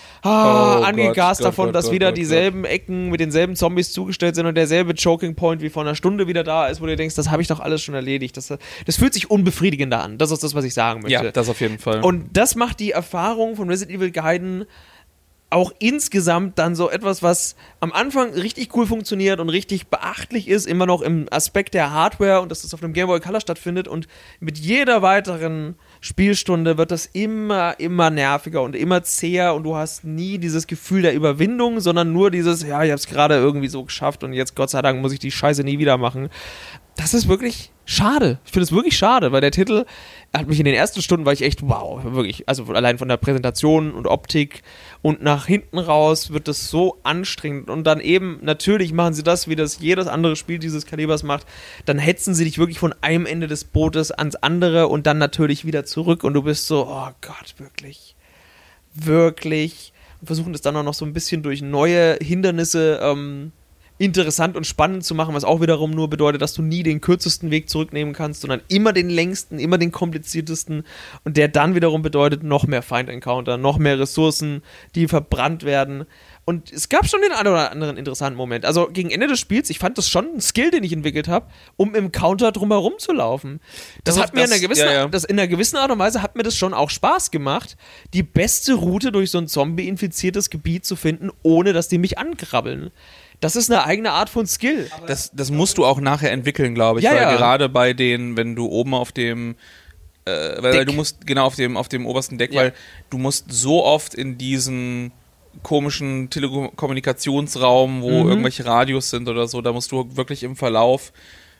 angegast davon, dass wieder dieselben Ecken mit denselben Zombies zugestellt sind und derselbe Choking Point wie vor einer Stunde wieder da ist, wo du denkst, das habe ich doch alles schon erledigt. Das fühlt sich unbefriedigender an. Das ist das, was ich sagen möchte. Ja, das auf jeden Fall. Und das macht die Erfahrung von Resident Evil Gaiden auch insgesamt dann so etwas, was am Anfang richtig cool funktioniert und richtig beachtlich ist, immer noch im Aspekt der Hardware und dass das auf dem Game Boy Color stattfindet und mit jeder weiteren Spielstunde wird das immer nerviger und immer zäher und du hast nie dieses Gefühl der Überwindung, sondern nur dieses, ja, ich hab's gerade irgendwie so geschafft und jetzt Gott sei Dank muss ich die Scheiße nie wieder machen. Das ist wirklich schade. Ich finde es wirklich schade, weil der Titel hat mich in den ersten Stunden, war ich echt, wow, wirklich, also allein von der Präsentation und Optik und nach hinten raus wird das so anstrengend und dann eben, natürlich machen sie das, wie das jedes andere Spiel dieses Kalibers macht, dann hetzen sie dich wirklich von einem Ende des Bootes ans andere und dann natürlich wieder zurück und du bist so, oh Gott, wirklich und versuchen das dann auch noch so ein bisschen durch neue Hindernisse interessant und spannend zu machen, was auch wiederum nur bedeutet, dass du nie den kürzesten Weg zurücknehmen kannst, sondern immer den längsten, immer den kompliziertesten und der dann wiederum bedeutet noch mehr Feind-Encounter, noch mehr Ressourcen, die verbrannt werden und es gab schon den einen oder anderen interessanten Moment. Also gegen Ende des Spiels, ich fand das schon ein Skill, den ich entwickelt habe, um im Counter drumherum zu laufen. Das hat mir in einer gewissen Art und Weise hat mir das schon auch Spaß gemacht, die beste Route durch so ein Zombie-infiziertes Gebiet zu finden, ohne dass die mich ankrabbeln. Das ist eine eigene Art von Skill. Das musst du auch nachher entwickeln, glaube ich. Ja, weil ja. Gerade bei den, wenn du oben auf dem weil du musst, genau, auf dem obersten Deck, Ja. weil du musst so oft in diesen komischen Telekommunikationsraum, wo irgendwelche Radios sind oder so, da musst du wirklich im Verlauf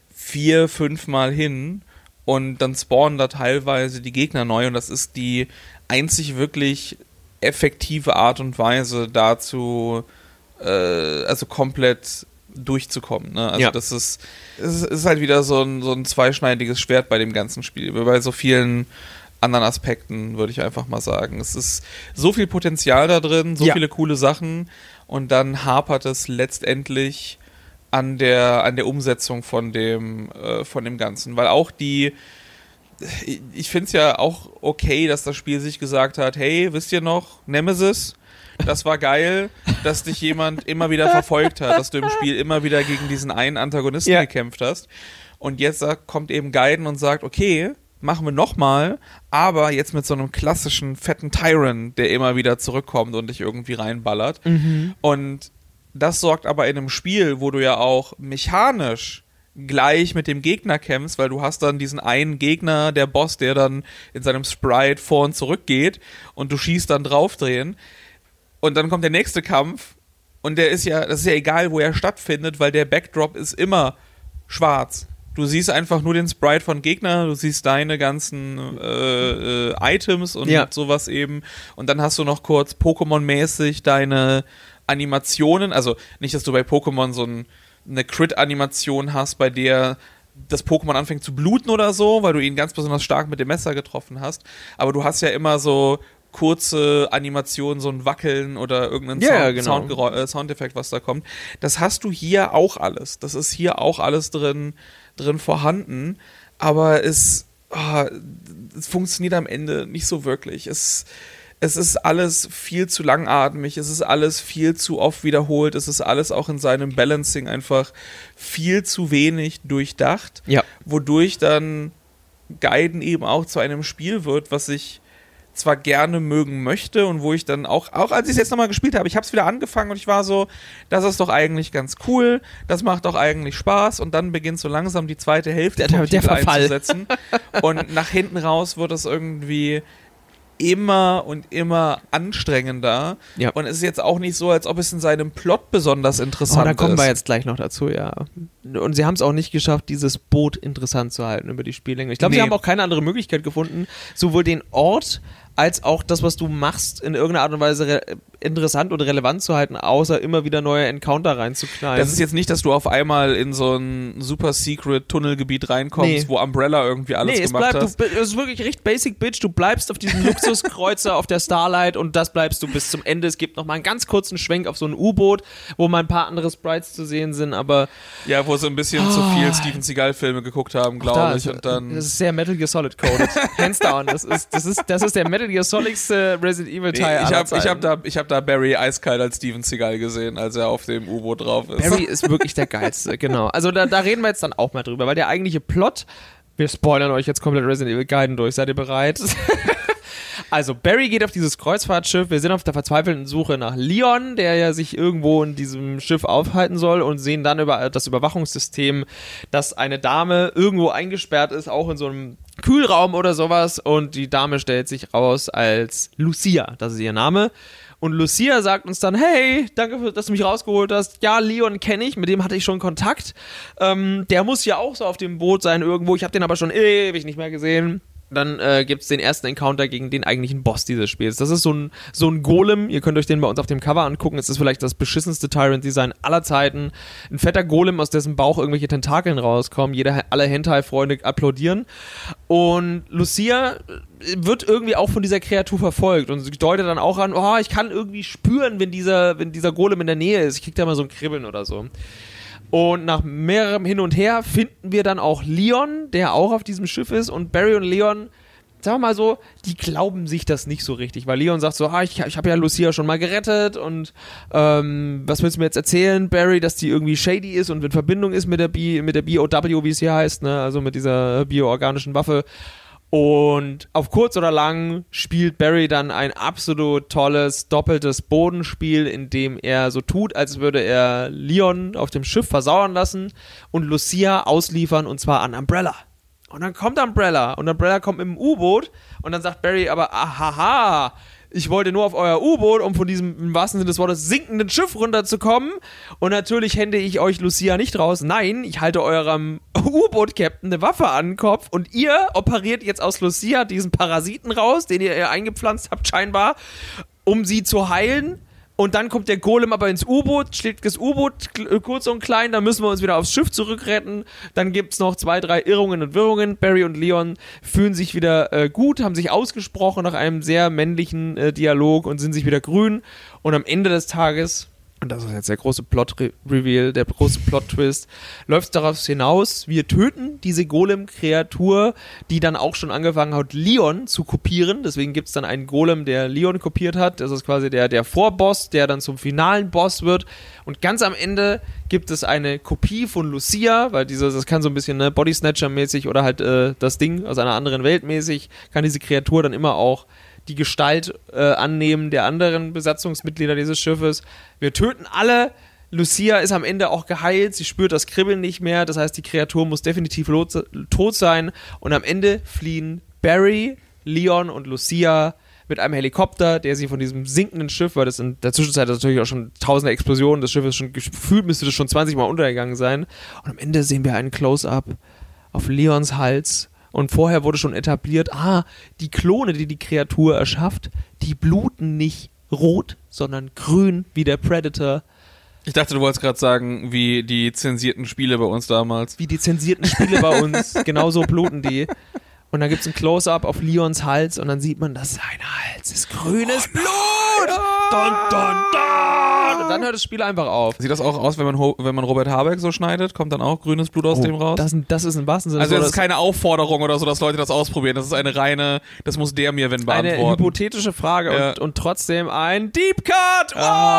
4-5 Mal hin und dann spawnen da teilweise die Gegner neu und das ist die einzig wirklich effektive Art und Weise dazu, also komplett durchzukommen. Ne? Also ja. das ist halt wieder so ein zweischneidiges Schwert bei dem ganzen Spiel. Bei so vielen anderen Aspekten, würde ich einfach mal sagen. Es ist so viel Potenzial da drin, so viele coole Sachen und dann hapert es letztendlich an der Umsetzung von dem Ganzen. Weil auch ich finde es ja auch okay, dass das Spiel sich gesagt hat, hey, wisst ihr noch, Nemesis? Das war geil, dass dich jemand immer wieder verfolgt hat, dass du im Spiel immer wieder gegen diesen einen Antagonisten gekämpft hast. Und jetzt kommt eben Gaiden und sagt, okay, machen wir nochmal, aber jetzt mit so einem klassischen fetten Tyrant, der immer wieder zurückkommt und dich irgendwie reinballert. Und das sorgt aber in einem Spiel, wo du ja auch mechanisch gleich mit dem Gegner kämpfst, weil du hast dann diesen einen Gegner, der Boss, der dann in seinem Sprite vor und zurück geht und du schießt dann draufdrehen. Und dann kommt der nächste Kampf und das ist ja egal, wo er stattfindet, weil der Backdrop ist immer schwarz. Du siehst einfach nur den Sprite von Gegner, du siehst deine ganzen Items und sowas eben. Und dann hast du noch kurz Pokémon-mäßig deine Animationen. Also nicht, dass du bei Pokémon so eine Crit-Animation hast, bei der das Pokémon anfängt zu bluten oder so, weil du ihn ganz besonders stark mit dem Messer getroffen hast. Aber du hast ja immer so kurze Animationen, so ein Wackeln oder irgendein Soundeffekt, was da kommt. Das hast du hier auch alles. Das ist hier auch alles drin vorhanden, aber es funktioniert am Ende nicht so wirklich. Es ist alles viel zu langatmig, es ist alles viel zu oft wiederholt, es ist alles auch in seinem Balancing einfach viel zu wenig durchdacht, wodurch dann Gaiden eben auch zu einem Spiel wird, was ich zwar gerne mögen möchte und wo ich dann auch als ich es jetzt nochmal gespielt habe, ich habe es wieder angefangen und ich war so, das ist doch eigentlich ganz cool, das macht doch eigentlich Spaß und dann beginnt so langsam die zweite Hälfte vom Titel einzusetzen und nach hinten raus wird es irgendwie immer und immer anstrengender und es ist jetzt auch nicht so, als ob es in seinem Plot besonders interessant ist. Da kommen wir jetzt gleich noch dazu, ja. Und sie haben es auch nicht geschafft, dieses Boot interessant zu halten über die Spiellänge. Ich glaube, sie haben auch keine andere Möglichkeit gefunden, sowohl den Ort als auch das, was du machst, in irgendeiner Art und Weise interessant und relevant zu halten, außer immer wieder neue Encounter reinzuknallen. Das ist jetzt nicht, dass du auf einmal in so ein Super-Secret-Tunnelgebiet reinkommst, wo Umbrella irgendwie alles gemacht hat. Es ist wirklich richtig basic, Bitch. Du bleibst auf diesem Luxuskreuzer auf der Starlight und das bleibst du bis zum Ende. Es gibt noch mal einen ganz kurzen Schwenk auf so ein U-Boot, wo mal ein paar andere Sprites zu sehen sind, aber ja, wo sie ein bisschen zu viel Steven Seagal-Filme geguckt haben, glaube ich. Und dann das ist sehr Metal Gear Solid coded. Hands down. Das ist der Metal Gear Solid Resident Evil Teil. Ich hab da Barry eiskalt als Steven Seagal gesehen, als er auf dem U-Boot drauf ist. Barry ist wirklich der Geilste, genau. Also da reden wir jetzt dann auch mal drüber, weil der eigentliche Plot, wir spoilern euch jetzt komplett Resident Evil Gaiden durch, seid ihr bereit? Also Barry geht auf dieses Kreuzfahrtschiff, wir sind auf der verzweifelten Suche nach Leon, der ja sich irgendwo in diesem Schiff aufhalten soll und sehen dann über das Überwachungssystem, dass eine Dame irgendwo eingesperrt ist, auch in so einem Kühlraum oder sowas, und die Dame stellt sich raus als Lucia, das ist ihr Name. Und Lucia sagt uns dann, hey, danke, dass du mich rausgeholt hast. Ja, Leon kenne ich, mit dem hatte ich schon Kontakt. Der muss ja auch so auf dem Boot sein irgendwo. Ich habe den aber schon ewig nicht mehr gesehen. Dann gibt's den ersten Encounter gegen den eigentlichen Boss dieses Spiels. Das ist so ein Golem. Ihr könnt euch den bei uns auf dem Cover angucken. Es ist vielleicht das beschissenste Tyrant-Design aller Zeiten. Ein fetter Golem, aus dessen Bauch irgendwelche Tentakeln rauskommen. Alle Hentai-Freunde applaudieren. Und Lucia wird irgendwie auch von dieser Kreatur verfolgt und sie deutet dann auch an, oh, ich kann irgendwie spüren, wenn dieser Golem in der Nähe ist. Ich krieg da mal so ein Kribbeln oder so. Und nach mehrerem Hin und Her finden wir dann auch Leon, der auch auf diesem Schiff ist, und Barry und Leon, sagen wir mal so, die glauben sich das nicht so richtig, weil Leon sagt so, ich habe ja Lucia schon mal gerettet und was willst du mir jetzt erzählen, Barry, dass die irgendwie shady ist und in Verbindung ist mit der BOW, wie es hier heißt, ne? Also mit dieser bioorganischen Waffe. Und auf kurz oder lang spielt Barry dann ein absolut tolles, doppeltes Bodenspiel, in dem er so tut, als würde er Leon auf dem Schiff versauern lassen und Lucia ausliefern, und zwar an Umbrella. Und dann kommt Umbrella und Umbrella kommt mit dem U-Boot und dann sagt Barry aber, ahaha, ich wollte nur auf euer U-Boot, um von diesem, im wahrsten Sinne des Wortes, sinkenden Schiff runterzukommen. Und natürlich hände ich euch Lucia nicht raus. Nein, ich halte eurem U-Boot-Captain eine Waffe an den Kopf und ihr operiert jetzt aus Lucia diesen Parasiten raus, den ihr eingepflanzt habt scheinbar, um sie zu heilen. Und dann kommt der Golem aber ins U-Boot, schlägt das U-Boot kurz und klein, dann müssen wir uns wieder aufs Schiff zurückretten. Dann gibt's noch 2, 3 Irrungen und Wirrungen. Barry und Leon fühlen sich wieder gut, haben sich ausgesprochen nach einem sehr männlichen Dialog und sind sich wieder grün. Und am Ende des Tages, und das ist jetzt der große Plot-Reveal, der große Plot-Twist, läuft es darauf hinaus, wir töten diese Golem-Kreatur, die dann auch schon angefangen hat, Leon zu kopieren. Deswegen gibt es dann einen Golem, der Leon kopiert hat. Das ist quasi der Vorboss, der dann zum finalen Boss wird. Und ganz am Ende gibt es eine Kopie von Lucia, weil das kann so ein bisschen Body Snatcher-mäßig oder halt das Ding aus einer anderen Welt mäßig, kann diese Kreatur dann immer auch die Gestalt annehmen der anderen Besatzungsmitglieder dieses Schiffes. Wir töten alle. Lucia ist am Ende auch geheilt. Sie spürt das Kribbeln nicht mehr. Das heißt, die Kreatur muss definitiv tot sein. Und am Ende fliehen Barry, Leon und Lucia mit einem Helikopter, der sie von diesem sinkenden Schiff, weil das in der Zwischenzeit natürlich auch schon tausende Explosionen des Schiffes schon gefühlt, müsste das schon 20 Mal untergegangen sein. Und am Ende sehen wir einen Close-Up auf Leons Hals. Und vorher wurde schon etabliert, die Klone, die die Kreatur erschafft, die bluten nicht rot, sondern grün wie der Predator. Ich dachte, du wolltest gerade sagen, wie die zensierten Spiele bei uns damals. Wie die zensierten Spiele bei uns, genauso bluten die. Und dann gibt es ein Close-Up auf Leons Hals und dann sieht man, dass sein Hals ist grünes Blut. Dun, dun, dun. Und dann hört das Spiel einfach auf. Sieht das auch aus, wenn man Robert Habeck so schneidet? Kommt dann auch grünes Blut aus dem raus? Das ist im wahrsten Sinne also so. Das ist keine Aufforderung oder so, dass Leute das ausprobieren. Das ist eine reine, das muss der mir beantworten. Eine hypothetische Frage ja. und trotzdem ein Deep Cut.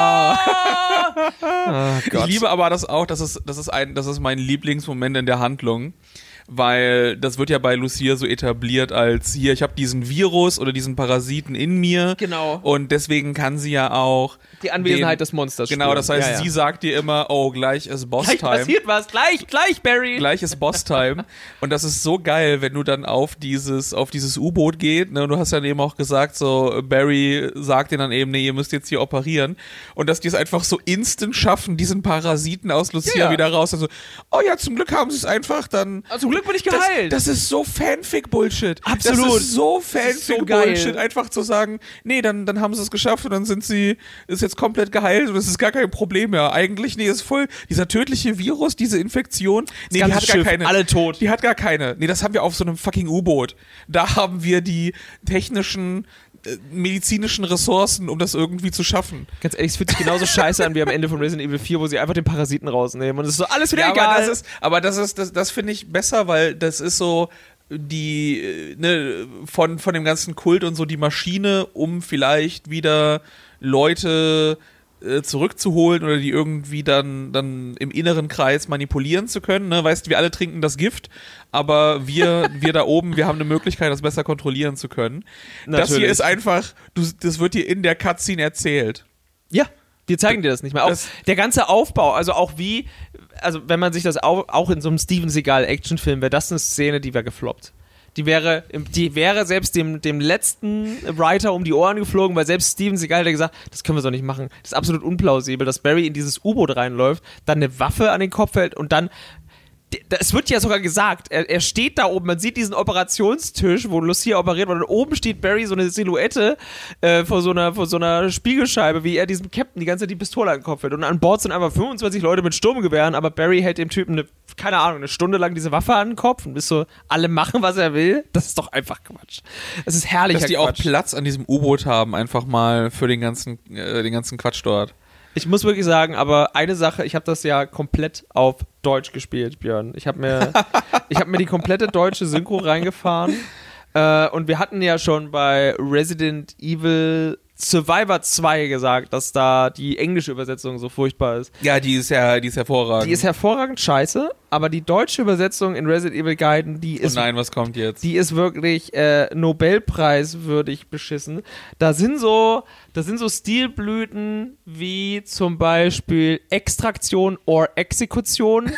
Ich liebe aber das auch, das ist mein Lieblingsmoment in der Handlung. Weil das wird ja bei Lucia so etabliert als, hier, ich habe diesen Virus oder diesen Parasiten in mir. Genau. Und deswegen kann sie ja auch die Anwesenheit des Monsters Genau, das heißt, ja. sie sagt dir immer, oh, gleich ist Boss-Time. Gleich passiert was, gleich, Barry. Gleich ist Boss-Time. Und das ist so geil, wenn du dann auf dieses U-Boot geht, ne, und du hast ja eben auch gesagt, so, Barry sagt dir dann eben, nee, ihr müsst jetzt hier operieren. Und dass die es einfach so instant schaffen, diesen Parasiten aus Lucia wieder raus. Also, oh ja, zum Glück haben sie es einfach dann... Zum Glück bin ich geheilt. Das ist so Fanfic-Bullshit. Absolut. Das ist so Fanfic-Bullshit. Einfach zu sagen, nee, dann haben sie es geschafft und dann ist jetzt komplett geheilt und das ist gar kein Problem mehr. Eigentlich, nee, ist voll, dieser tödliche Virus, diese Infektion, nee, die hat gar keine. Alle tot. Die hat gar keine. Nee, das haben wir auf so einem fucking U-Boot. Da haben wir die technischen, medizinischen Ressourcen, um das irgendwie zu schaffen. Ganz ehrlich, es fühlt sich genauso scheiße an wie am Ende von Resident Evil 4, wo sie einfach den Parasiten rausnehmen und es ist so alles wieder egal. Das finde ich besser, weil das ist so die, von dem ganzen Kult und so die Maschine, um vielleicht wieder Leute zurückzuholen oder die irgendwie dann im inneren Kreis manipulieren zu können. Ne? Weißt du, wir alle trinken das Gift, aber wir da oben, wir haben eine Möglichkeit, das besser kontrollieren zu können. Natürlich. Das hier ist einfach, das wird dir in der Cutscene erzählt. Ja, wir zeigen dir das nicht mehr. Auch der ganze Aufbau, also wenn man sich das auch in so einem Steven Seagal-Actionfilm, wäre das eine Szene, die wäre gefloppt. Die wäre selbst dem letzten Writer um die Ohren geflogen, weil selbst Steven Seagal hat gesagt, das können wir so nicht machen. Das ist absolut unplausibel, dass Barry in dieses U-Boot reinläuft, dann eine Waffe an den Kopf hält und dann es wird ja sogar gesagt, er steht da oben, man sieht diesen Operationstisch, wo Lucia operiert wird und oben steht Barry so eine Silhouette vor so einer Spiegelscheibe, wie er diesem Captain die ganze Zeit die Pistole an den Kopf hält. Und an Bord sind einfach 25 Leute mit Sturmgewehren, aber Barry hält dem Typen eine Stunde lang diese Waffe an den Kopf und bis so, alle machen, was er will. Das ist doch einfach Quatsch. Es ist herrlicher Quatsch. Dass die Quatsch. auch Platz an diesem U-Boot haben, einfach mal für den ganzen Quatsch dort. Ich muss wirklich sagen, aber eine Sache, ich habe das ja komplett auf Deutsch gespielt, Björn. Ich habe mir die komplette deutsche Synchro reingefahren und wir hatten ja schon bei Resident Evil Survivor 2 gesagt, dass da die englische Übersetzung so furchtbar ist. Ja, die ist hervorragend. Die ist hervorragend scheiße, aber die deutsche Übersetzung in Resident Evil Gaiden, die ist... Oh nein, was kommt jetzt? Die ist wirklich Nobelpreiswürdig beschissen. Da sind so Stilblüten wie zum Beispiel Extraktion or Exekution.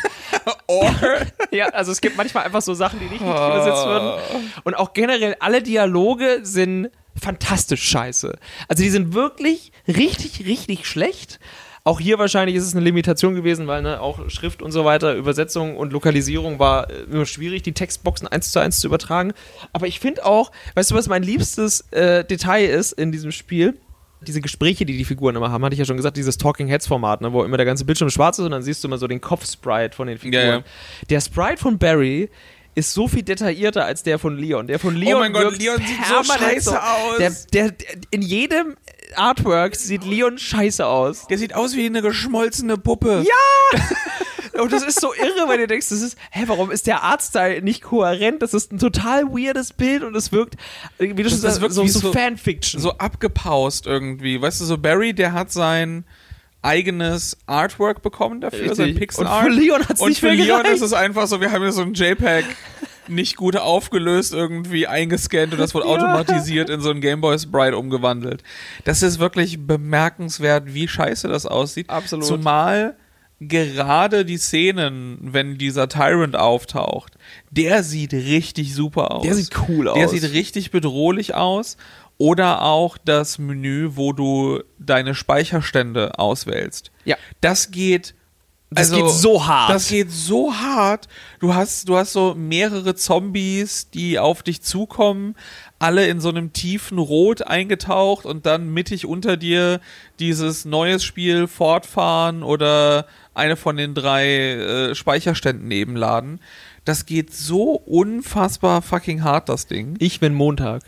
Ja, also es gibt manchmal einfach so Sachen, die nicht richtig übersetzt würden. Und auch generell alle Dialoge sind fantastisch scheiße. Also die sind wirklich richtig, richtig schlecht. Auch hier wahrscheinlich ist es eine Limitation gewesen, weil auch Schrift und so weiter, Übersetzung und Lokalisierung war immer schwierig, die Textboxen 1:1 zu übertragen. Aber ich finde auch, weißt du, was mein liebstes Detail ist in diesem Spiel? Diese Gespräche, die Figuren immer haben, hatte ich ja schon gesagt, dieses Talking Heads Format, ne, wo immer der ganze Bildschirm schwarz ist und dann siehst du immer so den Kopf-Sprite von den Figuren. Ja, ja. Der Sprite von Barry ist so viel detaillierter als der von Leon. Der von Leon, oh mein Gott, Leon sieht so scheiße aus. Der in jedem Artwork sieht Leon scheiße aus. Der sieht aus wie eine geschmolzene Puppe. Ja! Und das ist so irre, weil du denkst, warum ist der Artstyle nicht kohärent? Das ist ein total weirdes Bild und es wirkt, wie du schon sagst, so Fanfiction. So abgepaust irgendwie. Weißt du, so Barry, der hat sein eigenes Artwork bekommen dafür, richtig. sein Pixel Art. Und für Leon hat's nicht mehr gereicht. Und für Leon ist es einfach so, wir haben hier so ein JPEG nicht gut aufgelöst irgendwie eingescannt und das wurde automatisiert in so ein Gameboy Sprite umgewandelt. Das ist wirklich bemerkenswert, wie scheiße das aussieht. Absolut. Zumal gerade die Szenen, wenn dieser Tyrant auftaucht, der sieht richtig super aus. Der sieht cool aus. Der sieht richtig bedrohlich aus. Oder auch das Menü, wo du deine Speicherstände auswählst. Ja. Das geht so hart. Das geht so hart. Du hast so mehrere Zombies, die auf dich zukommen, alle in so einem tiefen Rot eingetaucht und dann mittig unter dir dieses neues Spiel fortfahren oder eine von den 3 Speicherständen nebenladen. Das geht so unfassbar fucking hart, das Ding. Ich bin Montag.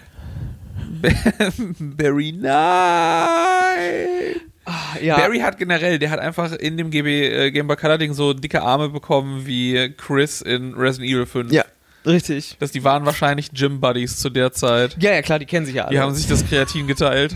Barry, nein! Ja. Barry hat generell, der hat einfach in dem Game Boy Color Ding so dicke Arme bekommen wie Chris in Resident Evil 5. Ja, richtig. Die waren wahrscheinlich Gym Buddies zu der Zeit. Ja, klar, die kennen sich ja alle. Die haben sich das Kreatin geteilt.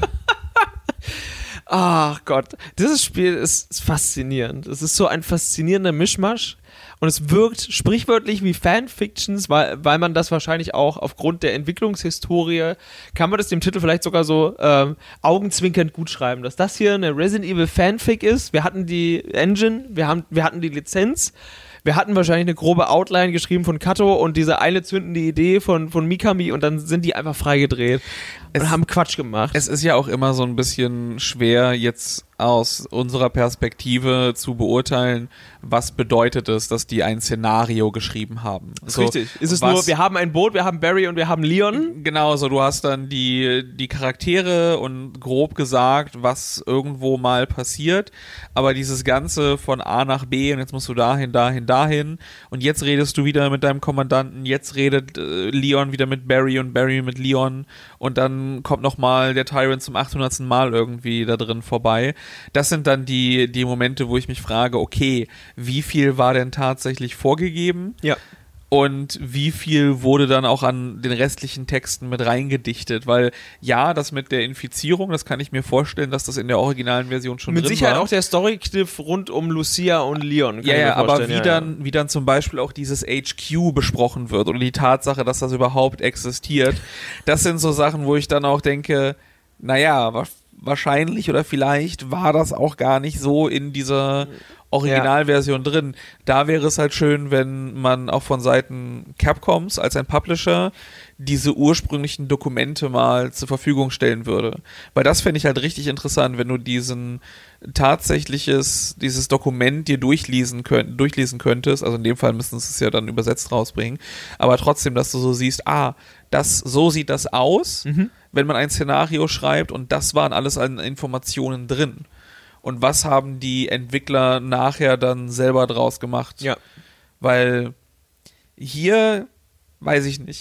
Ach Gott, dieses Spiel ist faszinierend. Es ist so ein faszinierender Mischmasch. Und es wirkt sprichwörtlich wie Fanfictions, weil man das wahrscheinlich auch aufgrund der Entwicklungshistorie, kann man das dem Titel vielleicht sogar so augenzwinkernd gut schreiben, dass das hier eine Resident Evil Fanfic ist. Wir hatten die Engine, wir hatten die Lizenz, wir hatten wahrscheinlich eine grobe Outline geschrieben von Kato und diese eine zündende Idee von Mikami und dann sind die einfach freigedreht und haben Quatsch gemacht. Es ist ja auch immer so ein bisschen schwer, jetzt aus unserer Perspektive zu beurteilen, was bedeutet es, dass die ein Szenario geschrieben haben. So, richtig. Ist es nur, wir haben ein Boot, wir haben Barry und wir haben Leon? Genau, so du hast dann die Charaktere und grob gesagt, was irgendwo mal passiert, aber dieses Ganze von A nach B und jetzt musst du dahin und jetzt redest du wieder mit deinem Kommandanten, jetzt redet Leon wieder mit Barry und Barry mit Leon und dann kommt nochmal der Tyrant zum 800. Mal irgendwie da drin vorbei. Das sind dann die Momente, wo ich mich frage, okay, wie viel war denn tatsächlich vorgegeben? Ja. und wie viel wurde dann auch an den restlichen Texten mit reingedichtet, weil ja, das mit der Infizierung, das kann ich mir vorstellen, dass das in der originalen Version schon Mit drin Sicherheit war. auch der Story-Kniff rund um Lucia und Leon. Ja, aber wie dann zum Beispiel auch dieses HQ besprochen wird oder die Tatsache, dass das überhaupt existiert, das sind so Sachen, wo ich dann auch denke, naja, wahrscheinlich oder vielleicht war das auch gar nicht so in dieser Originalversion drin. Da wäre es halt schön, wenn man auch von Seiten Capcoms als ein Publisher diese ursprünglichen Dokumente mal zur Verfügung stellen würde. Weil das fände ich halt richtig interessant, wenn du dieses Dokument dir durchlesen könntest, also in dem Fall müssten sie es ja dann übersetzt rausbringen, aber trotzdem, dass du so siehst, so sieht das aus, wenn man ein Szenario schreibt und das waren alles an Informationen drin. Und was haben die Entwickler nachher dann selber draus gemacht? Ja. Weil hier weiß ich nicht.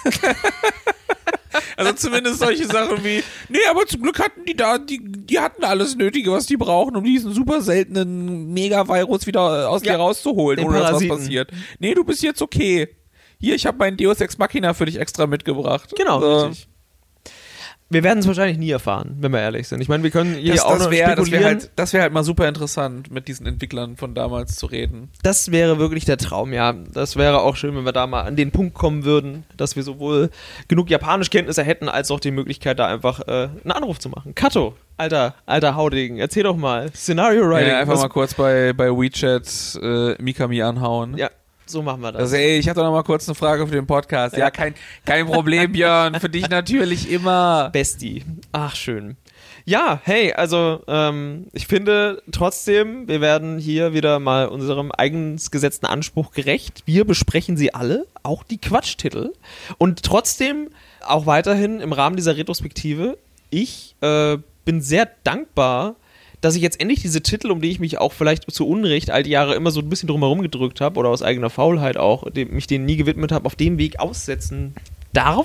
Also zumindest solche Sachen wie, nee, aber zum Glück hatten die hatten alles Nötige, was die brauchen, um diesen super seltenen Megavirus wieder aus dir rauszuholen, ohne dass was passiert. Nee, du bist jetzt okay. Hier, ich habe meinen Deus Ex Machina für dich extra mitgebracht. Genau, richtig. Wir werden es wahrscheinlich nie erfahren, wenn wir ehrlich sind. Ich meine, wir können hier auch noch spekulieren. Das wäre halt mal super interessant, mit diesen Entwicklern von damals zu reden. Das wäre wirklich der Traum, ja. Das wäre auch schön, wenn wir da mal an den Punkt kommen würden, dass wir sowohl genug Japanischkenntnisse hätten, als auch die Möglichkeit, da einfach einen Anruf zu machen. Kato, alter Haudegen, erzähl doch mal. Scenario Writing. Ja, einfach mal kurz bei WeChat Mikami anhauen. Ja. So machen wir das. Also ey, ich hatte noch mal kurz eine Frage für den Podcast. Ja, kein Problem, Björn. Für dich natürlich immer. Bestie. Ach, schön. Ja, hey, also ich finde trotzdem, wir werden hier wieder mal unserem eigens gesetzten Anspruch gerecht. Wir besprechen sie alle, auch die Quatschtitel. Und trotzdem auch weiterhin im Rahmen dieser Retrospektive, ich bin sehr dankbar, dass ich jetzt endlich diese Titel, um die ich mich auch vielleicht zu Unrecht all die Jahre immer so ein bisschen drumherum gedrückt habe oder aus eigener Faulheit auch, mich denen nie gewidmet habe, auf dem Weg aussetzen darf.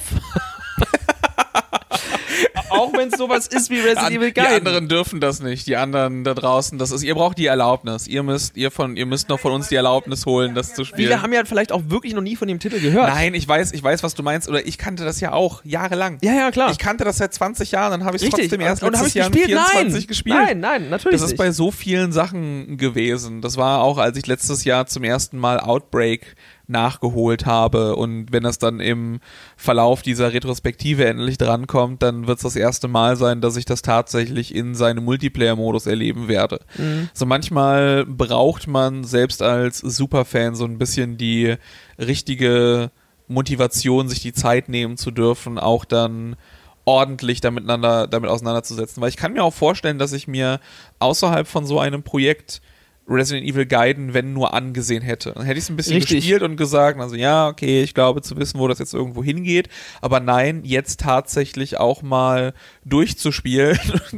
Auch wenn es sowas ist wie Resident Evil Gaiden. Die anderen dürfen das nicht. Die anderen da draußen, ihr braucht die Erlaubnis. Ihr müsst noch von uns die Erlaubnis holen, das zu spielen. Viele haben ja vielleicht auch wirklich noch nie von dem Titel gehört. Nein, ich weiß, was du meinst. Oder ich kannte das ja auch jahrelang. Ja, klar. Ich kannte das seit 20 Jahren, dann habe ich es trotzdem erst letztes Jahr 24 gespielt. Nein, natürlich Das ist bei so vielen Sachen gewesen. Das war auch, als ich letztes Jahr zum ersten Mal Outbreak nachgeholt habe und wenn das dann im Verlauf dieser Retrospektive endlich drankommt, dann wird es das erste Mal sein, dass ich das tatsächlich in seinem Multiplayer-Modus erleben werde. So manchmal braucht man selbst als Superfan so ein bisschen die richtige Motivation, sich die Zeit nehmen zu dürfen, auch dann ordentlich damit auseinanderzusetzen, weil ich kann mir auch vorstellen, dass ich mir außerhalb von so einem Projekt Resident Evil Gaiden, wenn nur angesehen hätte. Dann hätte ich es ein bisschen gespielt und gesagt, also ja, okay, ich glaube zu wissen, wo das jetzt irgendwo hingeht, aber nein, jetzt tatsächlich auch mal durchzuspielen,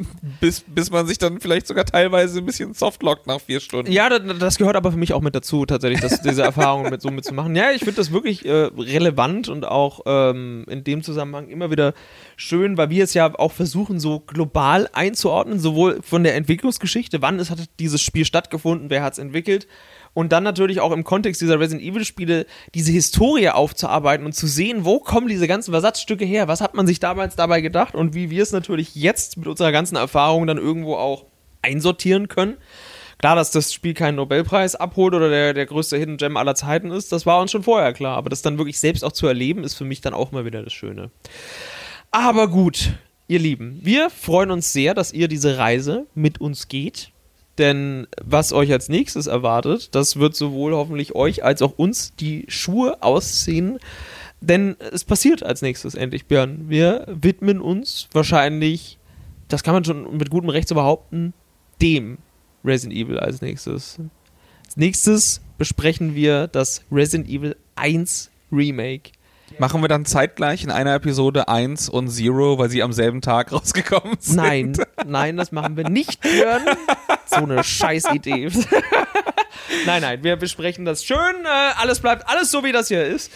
bis man sich dann vielleicht sogar teilweise ein bisschen softlockt nach 4 Stunden. Ja, das gehört aber für mich auch mit dazu, tatsächlich, diese Erfahrung mitzumachen. Ja, ich finde das wirklich relevant und auch in dem Zusammenhang immer wieder schön, weil wir es ja auch versuchen, so global einzuordnen, sowohl von der Entwicklungsgeschichte, wann hat dieses Spiel stattgefunden, wer hat es entwickelt, und dann natürlich auch im Kontext dieser Resident Evil Spiele diese Historie aufzuarbeiten und zu sehen, wo kommen diese ganzen Versatzstücke her, was hat man sich damals dabei gedacht und wie wir es natürlich jetzt mit unserer ganzen Erfahrung dann irgendwo auch einsortieren können. Klar, dass das Spiel keinen Nobelpreis abholt oder der größte Hidden Gem aller Zeiten ist, das war uns schon vorher klar, aber das dann wirklich selbst auch zu erleben, ist für mich dann auch mal wieder das Schöne. Aber gut, ihr Lieben, wir freuen uns sehr, dass ihr diese Reise mit uns geht. Denn was euch als nächstes erwartet, das wird sowohl hoffentlich euch als auch uns die Schuhe ausziehen. Denn es passiert als nächstes endlich, Björn. Wir widmen uns wahrscheinlich, das kann man schon mit gutem Recht so behaupten, dem Resident Evil als nächstes. Als nächstes besprechen wir das Resident Evil 1 Remake. Machen wir dann zeitgleich in einer Episode 1 und 0, weil sie am selben Tag rausgekommen sind? Nein, das machen wir nicht, Björn. So eine Scheißidee. Nein, wir besprechen das schön. Alles bleibt alles so, wie das hier ist.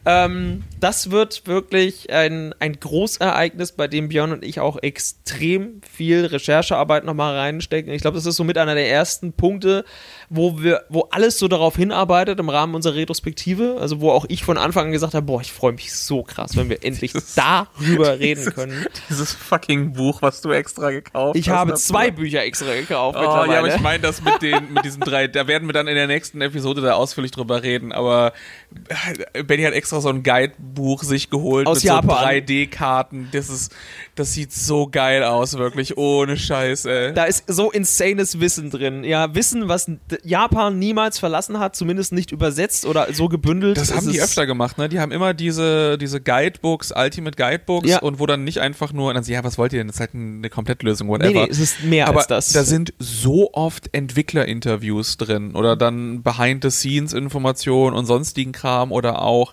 Das wird wirklich ein Großereignis, bei dem Björn und ich auch extrem viel Recherchearbeit nochmal reinstecken. Ich glaube, das ist so mit einer der ersten Punkte, wo alles so darauf hinarbeitet im Rahmen unserer Retrospektive. Also wo auch ich von Anfang an gesagt habe, boah, ich freue mich so krass, wenn wir endlich darüber reden können. Dieses fucking Buch, was du extra gekauft hast. Ich habe 2 Bücher extra gekauft mittlerweile. Ja, aber ich meine das mit diesen 3, da werden wir dann in der nächsten Episode da ausführlich drüber reden, aber Benny hat extra so ein Guidebuch sich geholt aus mit Japan. So 3D-Karten. Das sieht so geil aus, wirklich, ohne Scheiß, ey. Da ist so insanes Wissen drin. Ja, Wissen, was Japan niemals verlassen hat, zumindest nicht übersetzt oder so gebündelt. Das haben die öfter gemacht, ne? Die haben immer diese Guidebooks, Ultimate Guidebooks, ja. Und wo dann nicht einfach nur, dann ja, was wollt ihr denn? Das ist halt eine Komplettlösung, whatever. Nee, es ist mehr aber als das. Da sind so oft Entwicklerinterviews drin oder dann Behind-the-Scenes-Informationen und sonstigen Kram oder auch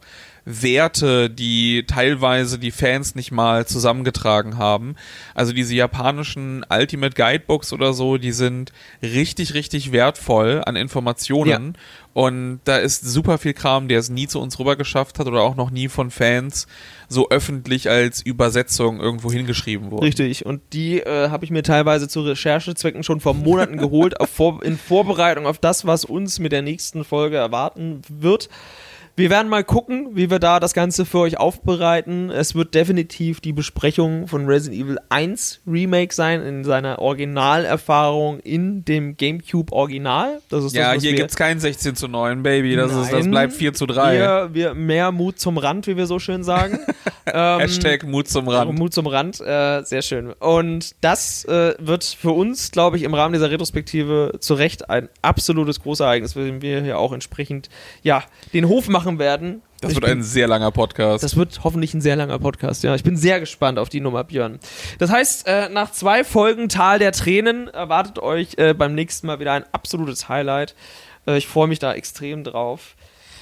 Werte, die teilweise die Fans nicht mal zusammengetragen haben. Also diese japanischen Ultimate Guidebooks oder so, die sind richtig, richtig wertvoll an Informationen. Ja. Und da ist super viel Kram, der es nie zu uns rüber geschafft hat oder auch noch nie von Fans so öffentlich als Übersetzung irgendwo hingeschrieben wurde. Richtig, und die habe ich mir teilweise zu Recherchezwecken schon vor Monaten geholt, in Vorbereitung auf das, was uns mit der nächsten Folge erwarten wird. Wir werden mal gucken, wie wir da das Ganze für euch aufbereiten. Es wird definitiv die Besprechung von Resident Evil 1 Remake sein, in seiner Originalerfahrung in dem GameCube Original. Das ist ja, das, hier gibt's kein 16:9, Baby. Das bleibt 4:3. Wir mehr Mut zum Rand, wie wir so schön sagen. Hashtag Mut zum Rand. Mut zum Rand, sehr schön. Und das wird für uns, glaube ich, im Rahmen dieser Retrospektive zu Recht ein absolutes Großereignis, für den wir hier auch entsprechend den Hof machen werden. Das wird ein sehr langer Podcast. Das wird hoffentlich ein sehr langer Podcast, ja. Ich bin sehr gespannt auf die Nummer, Björn. Das heißt, nach 2 Folgen Tal der Tränen erwartet euch beim nächsten Mal wieder ein absolutes Highlight. Ich freue mich da extrem drauf.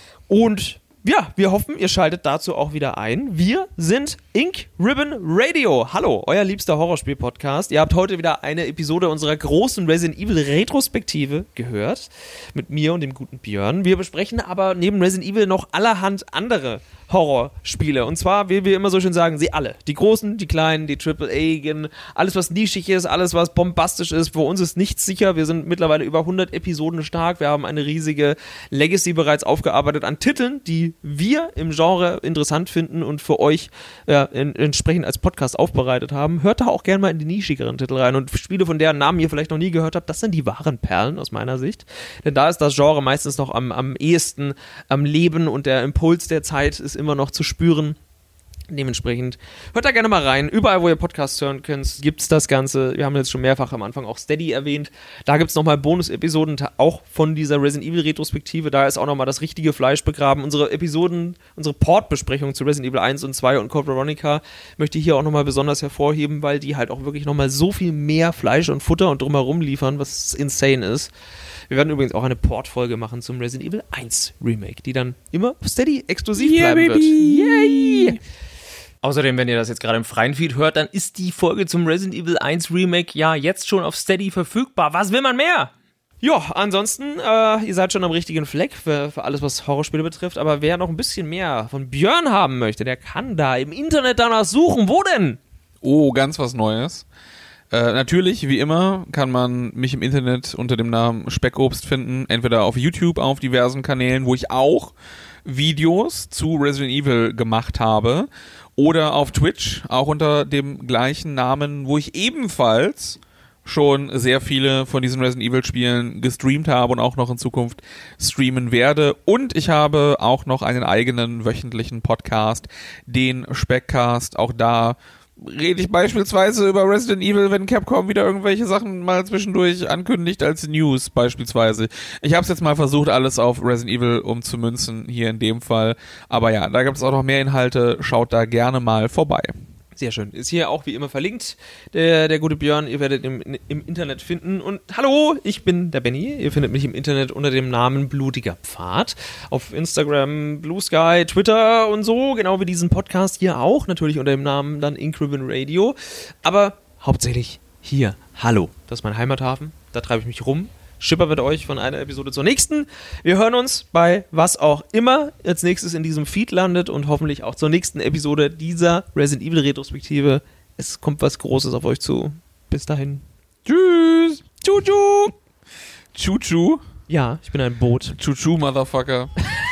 Und ja, wir hoffen, ihr schaltet dazu auch wieder ein. Wir sind Ink Ribbon Radio. Hallo, euer liebster Horrorspiel-Podcast. Ihr habt heute wieder eine Episode unserer großen Resident Evil Retrospektive gehört. Mit mir und dem guten Björn. Wir besprechen aber neben Resident Evil noch allerhand andere Horrorspiele. Und zwar, wie wir immer so schön sagen, sie alle. Die großen, die kleinen, die AAA, alles was nischig ist, alles was bombastisch ist. Für uns ist nichts sicher. Wir sind mittlerweile über 100 Episoden stark. Wir haben eine riesige Legacy bereits aufgearbeitet an Titeln, die wir im Genre interessant finden und für euch entsprechend als Podcast aufbereitet haben. Hört da auch gerne mal in die nischigeren Titel rein. Und Spiele, von deren Namen ihr vielleicht noch nie gehört habt, das sind die wahren Perlen aus meiner Sicht. Denn da ist das Genre meistens noch am ehesten am Leben und der Impuls der Zeit ist immer noch zu spüren. Dementsprechend hört da gerne mal rein. Überall, wo ihr Podcasts hören könnt, gibt's das Ganze. Wir haben jetzt schon mehrfach am Anfang auch Steady erwähnt. Da gibt's nochmal Bonus-Episoden, auch von dieser Resident Evil Retrospektive. Da ist auch nochmal das richtige Fleisch begraben. Unsere Port-Besprechung zu Resident Evil 1 und 2 und Code Veronica möchte ich hier auch nochmal besonders hervorheben, weil die halt auch wirklich nochmal so viel mehr Fleisch und Futter und drumherum liefern, was insane ist. Wir werden übrigens auch eine Port-Folge machen zum Resident Evil 1 Remake, die dann immer auf Steady exklusiv bleiben wird. Yay! Außerdem, wenn ihr das jetzt gerade im freien Feed hört, dann ist die Folge zum Resident Evil 1 Remake ja jetzt schon auf Steady verfügbar. Was will man mehr? Ja, ansonsten, ihr seid schon am richtigen Fleck für alles, was Horrorspiele betrifft. Aber wer noch ein bisschen mehr von Björn haben möchte, der kann da im Internet danach suchen. Wo denn? Oh, ganz was Neues. Natürlich, wie immer, kann man mich im Internet unter dem Namen Speckobst finden. Entweder auf YouTube, auf diversen Kanälen, wo ich auch Videos zu Resident Evil gemacht habe. Oder auf Twitch, auch unter dem gleichen Namen, wo ich ebenfalls schon sehr viele von diesen Resident Evil Spielen gestreamt habe und auch noch in Zukunft streamen werde. Und ich habe auch noch einen eigenen wöchentlichen Podcast, den Speckcast. Auch da rede ich beispielsweise über Resident Evil, wenn Capcom wieder irgendwelche Sachen mal zwischendurch ankündigt als News beispielsweise. Ich habe es jetzt mal versucht, alles auf Resident Evil umzumünzen, hier in dem Fall. Aber ja, da gibt es auch noch mehr Inhalte. Schaut da gerne mal vorbei. Sehr schön. Ist hier auch wie immer verlinkt, der gute Björn. Ihr werdet im Internet finden. Und hallo, ich bin der Benny. Ihr findet mich im Internet unter dem Namen Blutiger Pfad. Auf Instagram, Blue Sky, Twitter und so. Genau wie diesen Podcast hier auch. Natürlich unter dem Namen dann Ink Ribbon Radio. Aber hauptsächlich hier. Hallo. Das ist mein Heimathafen. Da treibe ich mich rum. schippern mit euch von einer Episode zur nächsten. Wir hören uns bei was auch immer als nächstes in diesem Feed landet und hoffentlich auch zur nächsten Episode dieser Resident Evil Retrospektive. Es kommt was Großes auf euch zu. Bis dahin. Tschüss. Tschu-tschu. Tschu-tschu. Ja, ich bin ein Boot. Tschu-tschu, Motherfucker.